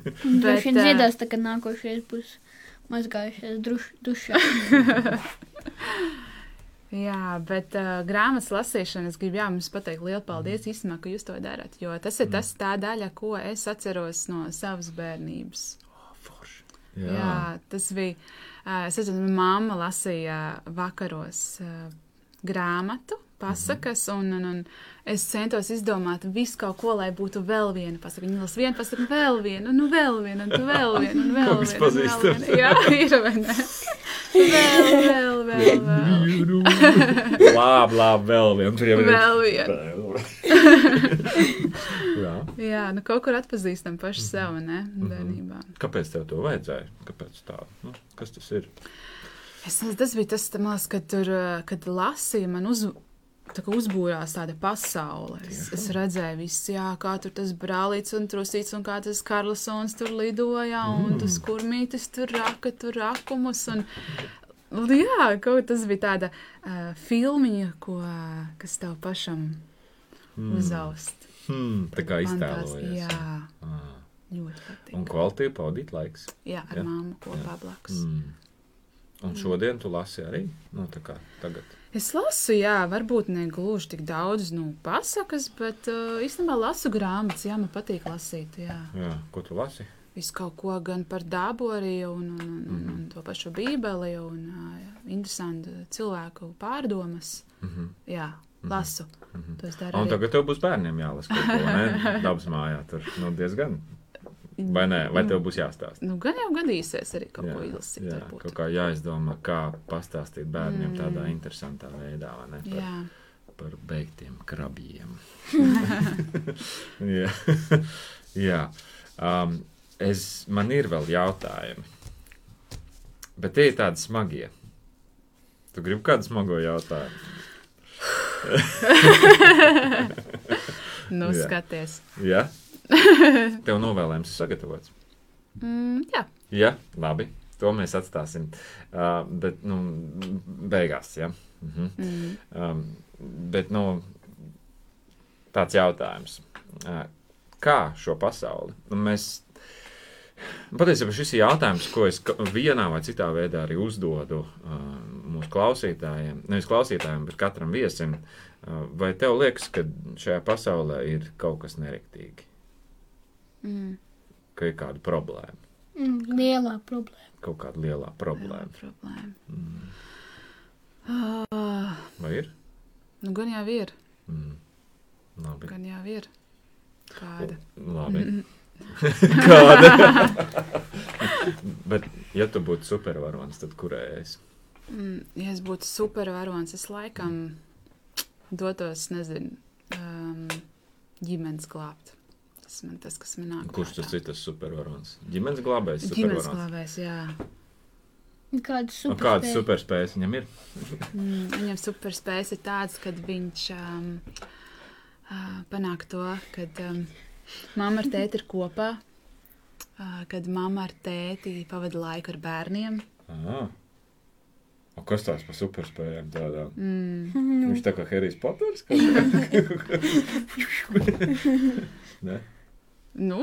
Droši vien ā, dziedās, tā kā nākošais būs mazgājušies druš, dušā. Jā, bet uh, grāmatas lasīšana, es gribu jā, mums pateikt lielu paldies īstenībā, ka jūs to darat, jo tas ir tas tā daļa, ko es atceros no savas bērnības. Oh, forši. Jā. Jā, tas bija, uh, es atceros, mamma lasīja vakaros uh, grāmatu, pasakas, un, un, un es centos izdomāt visu kaut ko, lai būtu vēl viena pasaka. Viņa las vienu pasaku, vēl vienu, nu vēl vienu, un vēl vienu, un vēl Kaut kas vienu. pazīstams. Jā, ir, vai ne? Vēl, vēl, vēl, vēl. Lāb, lāb, vēl vien. Tur jau ir. Vēl vienu. Jā. Jā, nu kaut kur atpazīstam paši sev, ne, bērnībā. Kāpēc tev to vajadzēja? Kāpēc tā? Nu, kas tas ir? Es nezinu, tas bija tas, man liekas, kad tur, kad lasīja, man uz, tā kā uzbūrās tāda pasaule. Es, es redzēju visu, jā, kā tur tas brālīts un trusīts, un kā tas Karlsons tur lidoja, un Mm. tas kurmītis tur raka, tur rakumus, un, un jā, kaut tas bija tāda uh, filmiņa, ko, kas tev pašam Mm. uzaust. Hmm, tā kā Fantāstiski, iztēlojies. Jā, Ah. ļoti patīk. Un kvalitīvi pavadīt laiks. Jā, ar jā, māmu kopā blakus. Mm. Un šodien tu lasi arī? Nu, tā kā tagad. Es lasu, jā, varbūt ne gluži tik daudz, nu, pasakas, bet uh, īstenībā lasu grāmatas, jā, man patīk lasīt, jā. Jā, ko tu lasi? Visu kaut ko gan par dabu arī, un, un, un, un, un to pašu bībeli, un uh, interesanti cilvēku pārdomas. Mhm. Jā, lasu. Mhm. To es daru Un arī. tagad tev būs bērniem jālasa kaut ko, ne? Dabas mājā tur, nu, diezgan. Vai nē? Vai tev būs jāstāst? Nu, gan jau gadīsies arī kaut Jā, ko izlasīt, jā, varbūt. kaut kā jāizdomā, kā pastāstīt bērniem tādā interesantā veidā, vai ne? Par, Jā. par beigtiem krabjiem. jā. jā. Um, es, man ir vēl jautājumi, bet tie ir tādi smagie. Tu gribi kādu smago jautājumu? Nu, Jā. skaties. Jā? Tev novēlējums ir sagatavots. Mm, jā. Jā, labi. To mēs atstāsim. Uh, bet, nu, beigās, jā. Mhm. Mm. Um, bet, nu, tāds jautājums. Uh, kā šo pasauli? Nu, mēs, patiesībā šis ir jautājums, ko es ka- vienā vai citā veidā arī uzdodu uh, mūsu klausītājiem. Nevis klausītājiem, bet katram viesim. Uh, vai tev liekas, ka šajā pasaulē ir kaut kas neriktīgi? Mm. Ka ir kāda problēma? Mm, lielā problēma. Kaut kāda lielā problēma? Problēma. Mm. Uh, Vai ir? nu, gan jau ir. Mm. Labi. Gan jau ir. Kāda? Labi. Kāda? Bet, ja tu būtu supervaronis, tad kurējais? Mm, ja es būtu supervaronis, es laikam dotos, nezinu, um, ģimenes glābt. Tas man tas, kas man nāk. Kurš tas prātā. ir tas supervaronis? Ģimenes glābējs, Ģimenes supervaronis. glābējs, jā. Kāda Un kādas superspēja? superspējas viņam ir? Mm, viņam superspējas ir tāds, kad viņš um, uh, panāk to, kad um, mamma ar tēti ir kopā, uh, kad mamma ar tēti pavada laiku ar bērniem. Aha. O kas tās par superspējām tādām? Mm, Viņš tā kā Harijs Poters? Ne? nu,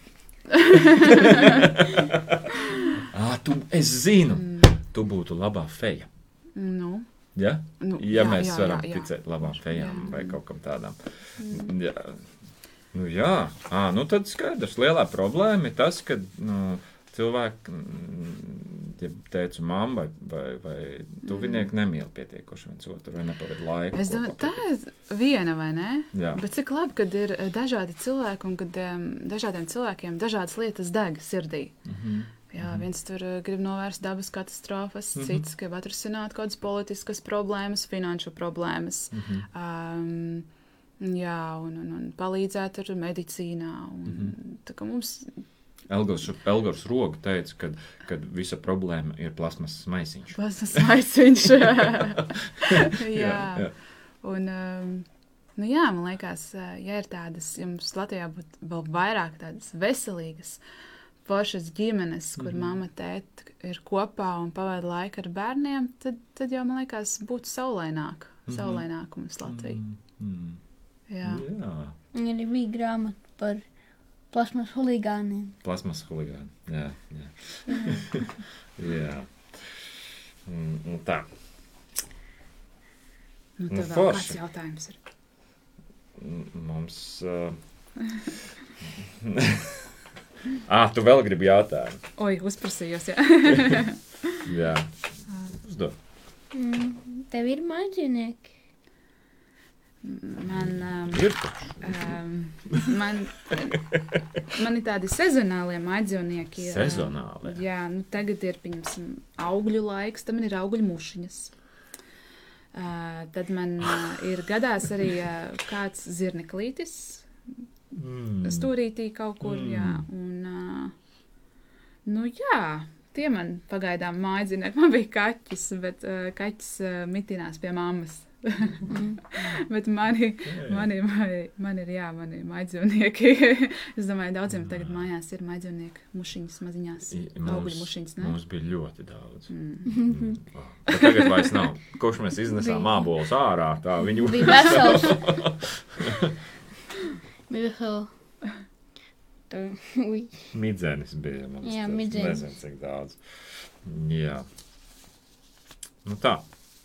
Ā, tu, es zinu, mm, tu būtu labā feja. nu, Ja? nu, Ja jā, mēs jā, varam jā, jā. ticēt labām fejām Jā. vai kaut kam tādām. Jā. Nu jā, à, nu tad skaidrs. Lielā problēma ir tas, ka nu, cilvēki, mm, ja teicu mamma vai, vai, vai tuvinieki nemīl pietiekoši viens otru vai nepavada laiku. Es domāju, tā ir viena, vai ne? Jā. Bet cik labi, kad ir eh, dažādi cilvēki un kad um, dažādiem cilvēkiem dažādas lietas deg sirdī. Mhm. Jā, viens tur uh, grib novērst dabas katastrofas, Mhm. cits grib atrisināt kaut kādas politiskas problēmas, finanšu problēmas. Mhm. Um, jā, un, un, un palīdzēt ar medicīnā. Un, Mhm. tā kā mums, Elgars, Elgars Roga teica, ka kad visa problēma ir plasmasas maisiņš. plasmas maisiņš. jā. Jā, jā. Un, um, nu jā, man liekas, uh, ja ir tādas, ja mums Latvijā būtu vēl vairāk tādas veselīgas, foršas ģimenes, kur Mhm. mamma, tēti ir kopā un pavada laiku ar bērniem, tad, tad jau, man liekas, būtu saulaināk. Mhm. Saulaināk mums Latvija. Mm, mm. Jā. Jā. Un arī bija grāmata par plasmas huligāniem. Plasmas huligāni. Jā, jā. jā. Un, un tā. Nu, Nu, tev vēl forši. kāds jautājums ir? M- Mums... Uh... ah, tu vēl gribi jautājumu? Oi, uzprasījos, jā. Jā. Uzdod. Mm, tev ir mājdzīvnieki? Man, um, Ir taču. um, man, man ir tādi sezonālie maidzīvnieki. uh, Sezonālie? Jā, nu tagad ir, pieņemsim, augļu laiks, tad man ir augļu mušiņas. Uh, tad man uh, ir gadās arī uh, kāds zirneklītis, Mm. stūrītī kaut kur, Mm. jā. Un, uh, nu jā, tie man pagaidām mājdzīvnieki. Man bija kaķis, bet uh, kaķis uh, mitinās pie mammas. Bet mani, mani, mani, man ir, jā, mani maidzīvnieki. Es domāju, daudziem tagad mājās ir maidzīvnieki mušiņas maziņās, I- augļu mums- mušiņas, ne? Mums bija ļoti daudz. Mm. Mm. Bet tagad vairs nav. Kopš mēs iznesām ābolus ārā, tā viņu... Bija vesels. Bija vesels. Tā, ui. Midzenis bija mums. Jā, tas midzenis. Nezinu, cik daudz. Jā. Nu tā.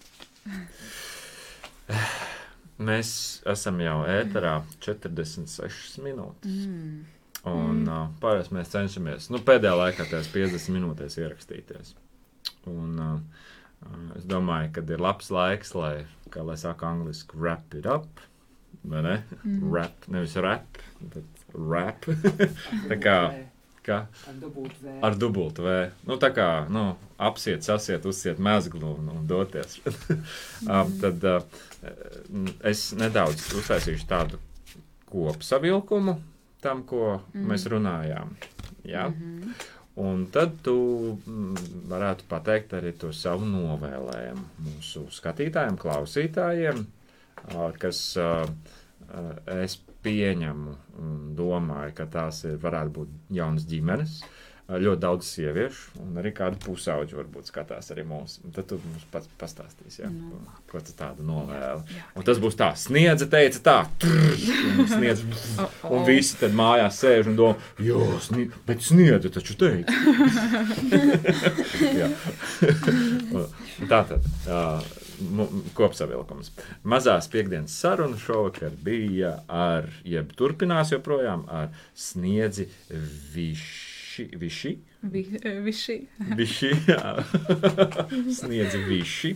Mēs esam jau ēterā četrdesmit sešas minūtes. Mm. Un uh, pārējais mēs cenšamies, nu, pēdējā laikā tās piecdesmit minūtēs ierakstīties. Un uh, uh, es domāju, ka ir labs laiks, lai, kā lai saka angliski, wrap it up, vai ne? Mhm. Wrap, nevis rap, bet wrap. Tā kā, kā Ar dubultu V. ar dubultu V. Nu, tā kā, nu, apsiet, sasiet, uzsiet mezglu un, un doties. um, tad uh, es nedaudz uztaisīšu tādu kopsavilkumu tam, ko Mm. mēs runājām. Jā? Mhm. Un tad tu mm, varētu pateikt arī to savu novēlējumu mūsu skatītājiem, klausītājiem, ā, kas ā, ā, es pieņemu un domāju, ka tās ir, varētu būt jaunas ģimenes, ā, ļoti daudz sieviešu, un arī kādu pusauģi varbūt skatās arī mūs. Un tad tu mums pats pastāstīsi, jā, Nu, ko, ko tu tādu novēli. Jā. Un tas būs tā, sniedze teica tā, trrš, un sniedze, Oh, oh. un visi tad mājās sēž un domā, jo, sni bet sniedze taču teica. Jā. Tātad, uh, kopsavilkums. Mazās piekdienas saruna šovakar bija ar, jeb turpinās joprojām, ar Sniedzi Viši, Viši? Vi, viši. Viši, jā. Sniedze Viši.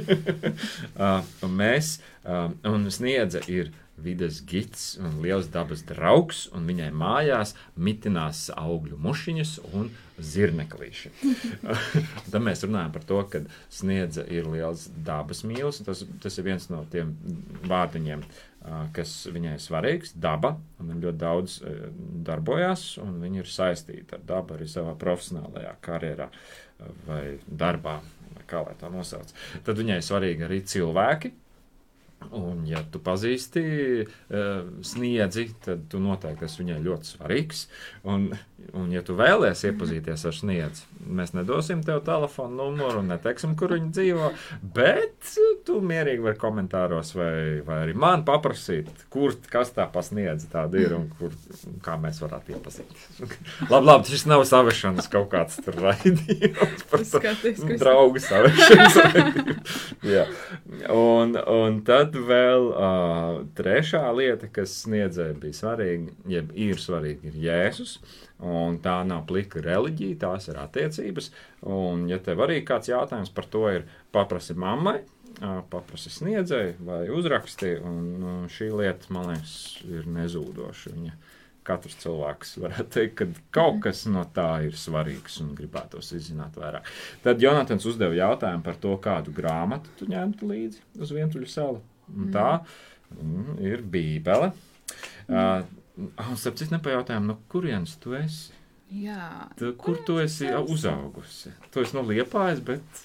uh, un mēs, uh, un Sniedze ir vides gids un liels dabas draugs, un viņai mājās mitinās augļu mušiņas un zirneklīši. Tad mēs runājam par to, ka Sniedze ir liels dabas mīlis, un tas, tas ir viens no tiem vārdiņiem, kas viņai svarīgs, daba, un viņa ļoti daudz darbojās, un viņa ir saistīta ar dabu arī savā profesionālajā karjerā vai darbā, vai kā lai to nosauc. Tad viņai svarīgi arī cilvēki, un ja tu pazīsti uh, Sniedzi, tad tu noteikti esi viņai ļoti svarīgs, un, un ja tu vēlies iepazīties ar Sniedzi, mēs nedosim tev telefonu numuru un neteiksim, kur viņa dzīvo, bet tu mierīgi vari komentāros vai, vai arī man paprasīt, kur, kas tā pa Sniedzi tāda ir un kur, kā mēs varētu iepazīt. labi, labi, šis nav savešanas kaut kāds tur raidījums par to Skaties, kas- draugu savešanas raidījums. Jā. Un, un tad vēl uh, trešā lieta, kas Sniedzēji bija svarīga, jeb ir svarīga, ir Jēzus. Un tā nav plika reliģija, tās ir attiecības. Un, ja tev arī kāds jautājums par to ir, paprasi mammai, uh, paprasi Sniedzēji vai uzraksti. Un uh, šī lieta, man liekas, ir nezūdoša. Viņa katrs cilvēks varētu teikt, ka kaut kas no tā ir svarīgs un gribētos izzināt vairāk. Tad Jonatans uzdeva jautājumu par to, kādu grāmatu tu ņemtu līdzi uz Vientuļu salu. Un tā mm, ir Bībele. Uh, un starp citu nepajautājām, no kurienes tu esi? Jā. Tu, kur tu esi uzaugusi? Tu esi no Liepājas, bet...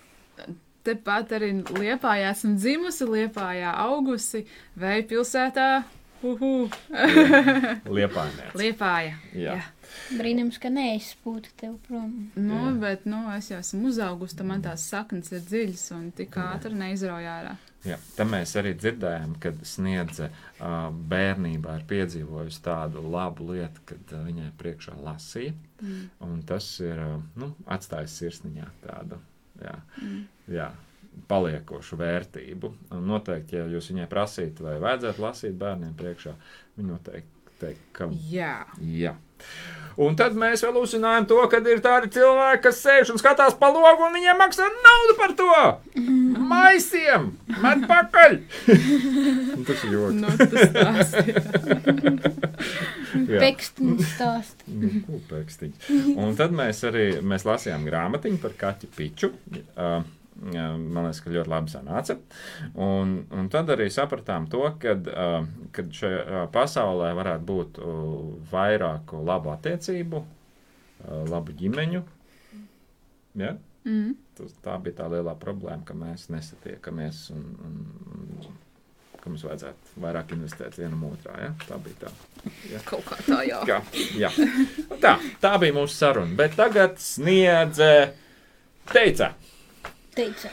Tepat arī Liepājā esmu dzimusi, Liepājā augusi, Vēja pilsētā. Uhu. Liepājniec. Liepāja. Jā. Brīnums, ka neizspūta tev prom. Nu, Jā. bet, nu, es jau esmu uzaugusi, tad man tās saknes ir dziļas un tik ātri neizrauj ārā. Jā, tam mēs arī dzirdējām, kad Sniedze uh, bērnībā ir piedzīvojusi tādu labu lietu, kad uh, viņai priekšā lasīja, Mm. un tas ir, uh, nu, atstājis sirsniņā tādu, jā, Mm. jā, paliekošu vērtību. Un noteikti, ja jūs viņai prasītu, vai vajadzētu lasīt bērniem priekšā, viņi noteikti teikt, ka Jā. jā. Un tad mēs vēl uzzinājām to, ka ir tādi cilvēki, kas sēž un skatās pa logu, un viņiem maksā naudu par to. Maisiem! Met pakaļ! Tas ir joks. Nu, tas stāsti. Jā. Pekstiņas stāst. Nu, pēkstiņš. Un tad mēs arī mēs lasījām grāmatiņu par kaķu Piču. Uh, man liekas, ka ļoti labi sanāca. Un, un tad arī sapratām to, kad, uh, kad šajā pasaulē varētu būt uh, vairāku labu attiecību, uh, labu ģimeņu. Ja? Mm. Tas, tā bija tā lielā problēma, ka mēs nesatiekamies un, un, un ka mums vajadzētu vairāk investēt vienam otrā. Ja? Tā bija tā. Ja? Kaut kā tā, jā. Jā, jā. Tā, tā bija mūsu saruna. Bet tagad Sniedze teica. Teica.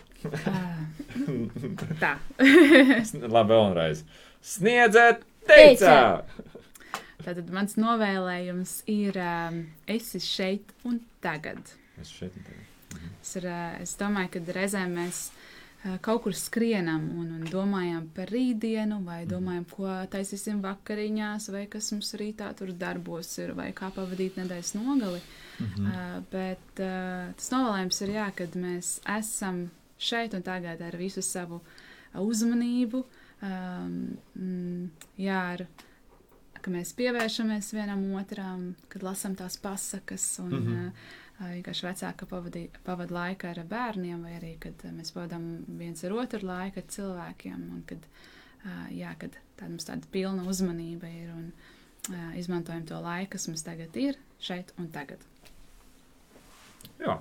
Tā. Labi, vēlreiz. Sniedze teica. Tātad mans novēlējums ir um, esi šeit un tagad. Es šeit un tagad. Es, ir, uh, es domāju, ka reizēm mēs uh, kaut kur skrienam un, un domājam par rītdienu, vai domājam, ko taisīsim vakariņās, vai kas mums rītā tur darbos ir, vai kā pavadīt nedēļas nogali. Mhm. Uh, bet uh, tas novēlējums ir, jā, kad mēs esam šeit un tagad ar visu savu uzmanību, um, mm, jā, ar, ka mēs pievēršamies vienam otram, kad lasam tās pasakas un Mhm. uh, vienkārši vecāka pavadī, pavada laika ar bērniem, vai arī, kad uh, mēs pavadām viens ar otru laiku ar cilvēkiem, un kad, uh, jā, kad tāda mums tāda pilna uzmanība ir un uh, izmantojam to laiku, kas mums tagad ir, šeit un tagad. Jā.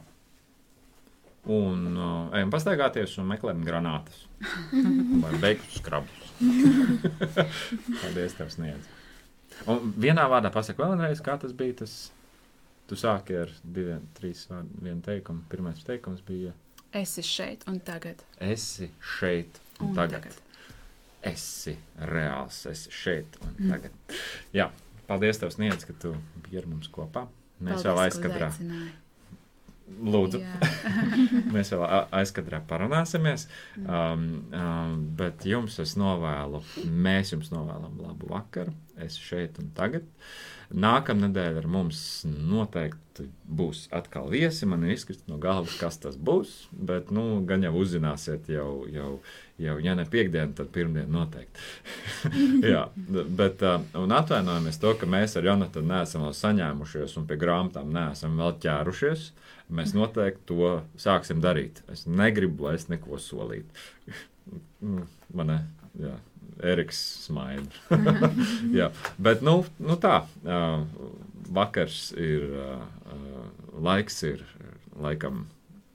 Un uh, ejam pastaigāties un meklējam granātas. Vai beigtu skrabus. Paldies, tev Sniedze. Un vienā vārdā pasaka vēlreiz, kā tas bija tas... Tu sāki ar diviem, trīs vārdu, vienu teikumu. Pirmais teikums bija... Esi šeit un tagad. Esi šeit un, Un tagad. tagad. Esi reāls, esi šeit un mm. tagad. Jā, paldies tev Sniedze, ka tu biji ar mums kopā. Mēs Paldies, vēl ka aizkadrā. uzaicināji. Lūdzu. Jā. Mēs vēl a- aizkadrā parunāsimies, um, um, bet jums es novēlu, mēs jums novēlam labu vakaru, es šeit un tagad. Nākamnedēļ ar mums noteikti būs atkal viesi, man ir izkrist no galvas, kas tas būs, bet, nu, gan jau uzzināsiet jau, jau, jau ja ne piekdien, tad pirmdien noteikti. Jā, bet, uh, un atvainojamies to, ka mēs ar Jonatanu neesam vēl saņēmušies un pie grāmatām neesam vēl ķērušies. Mēs noteikti to sāksim darīt. Es negribu, lai es neko solītu. Man ne, jā, Eriks smaida. Jā, bet, nu, nu tā, uh, vakars ir, uh, laiks ir, laikam,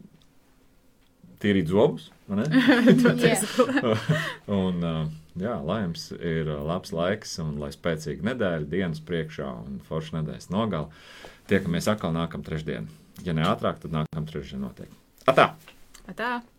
tīrīt zobus, vai ne? Jā. Un, uh, jā, lai jums ir labs laiks un lai spēcīgi nedēļa, dienas priekšā un forša nedēļas nogal. Tiekamies atkal nākam trešdien. Ja ne ātrāk, tad nākam trešdien noteikti. Atā! Atā!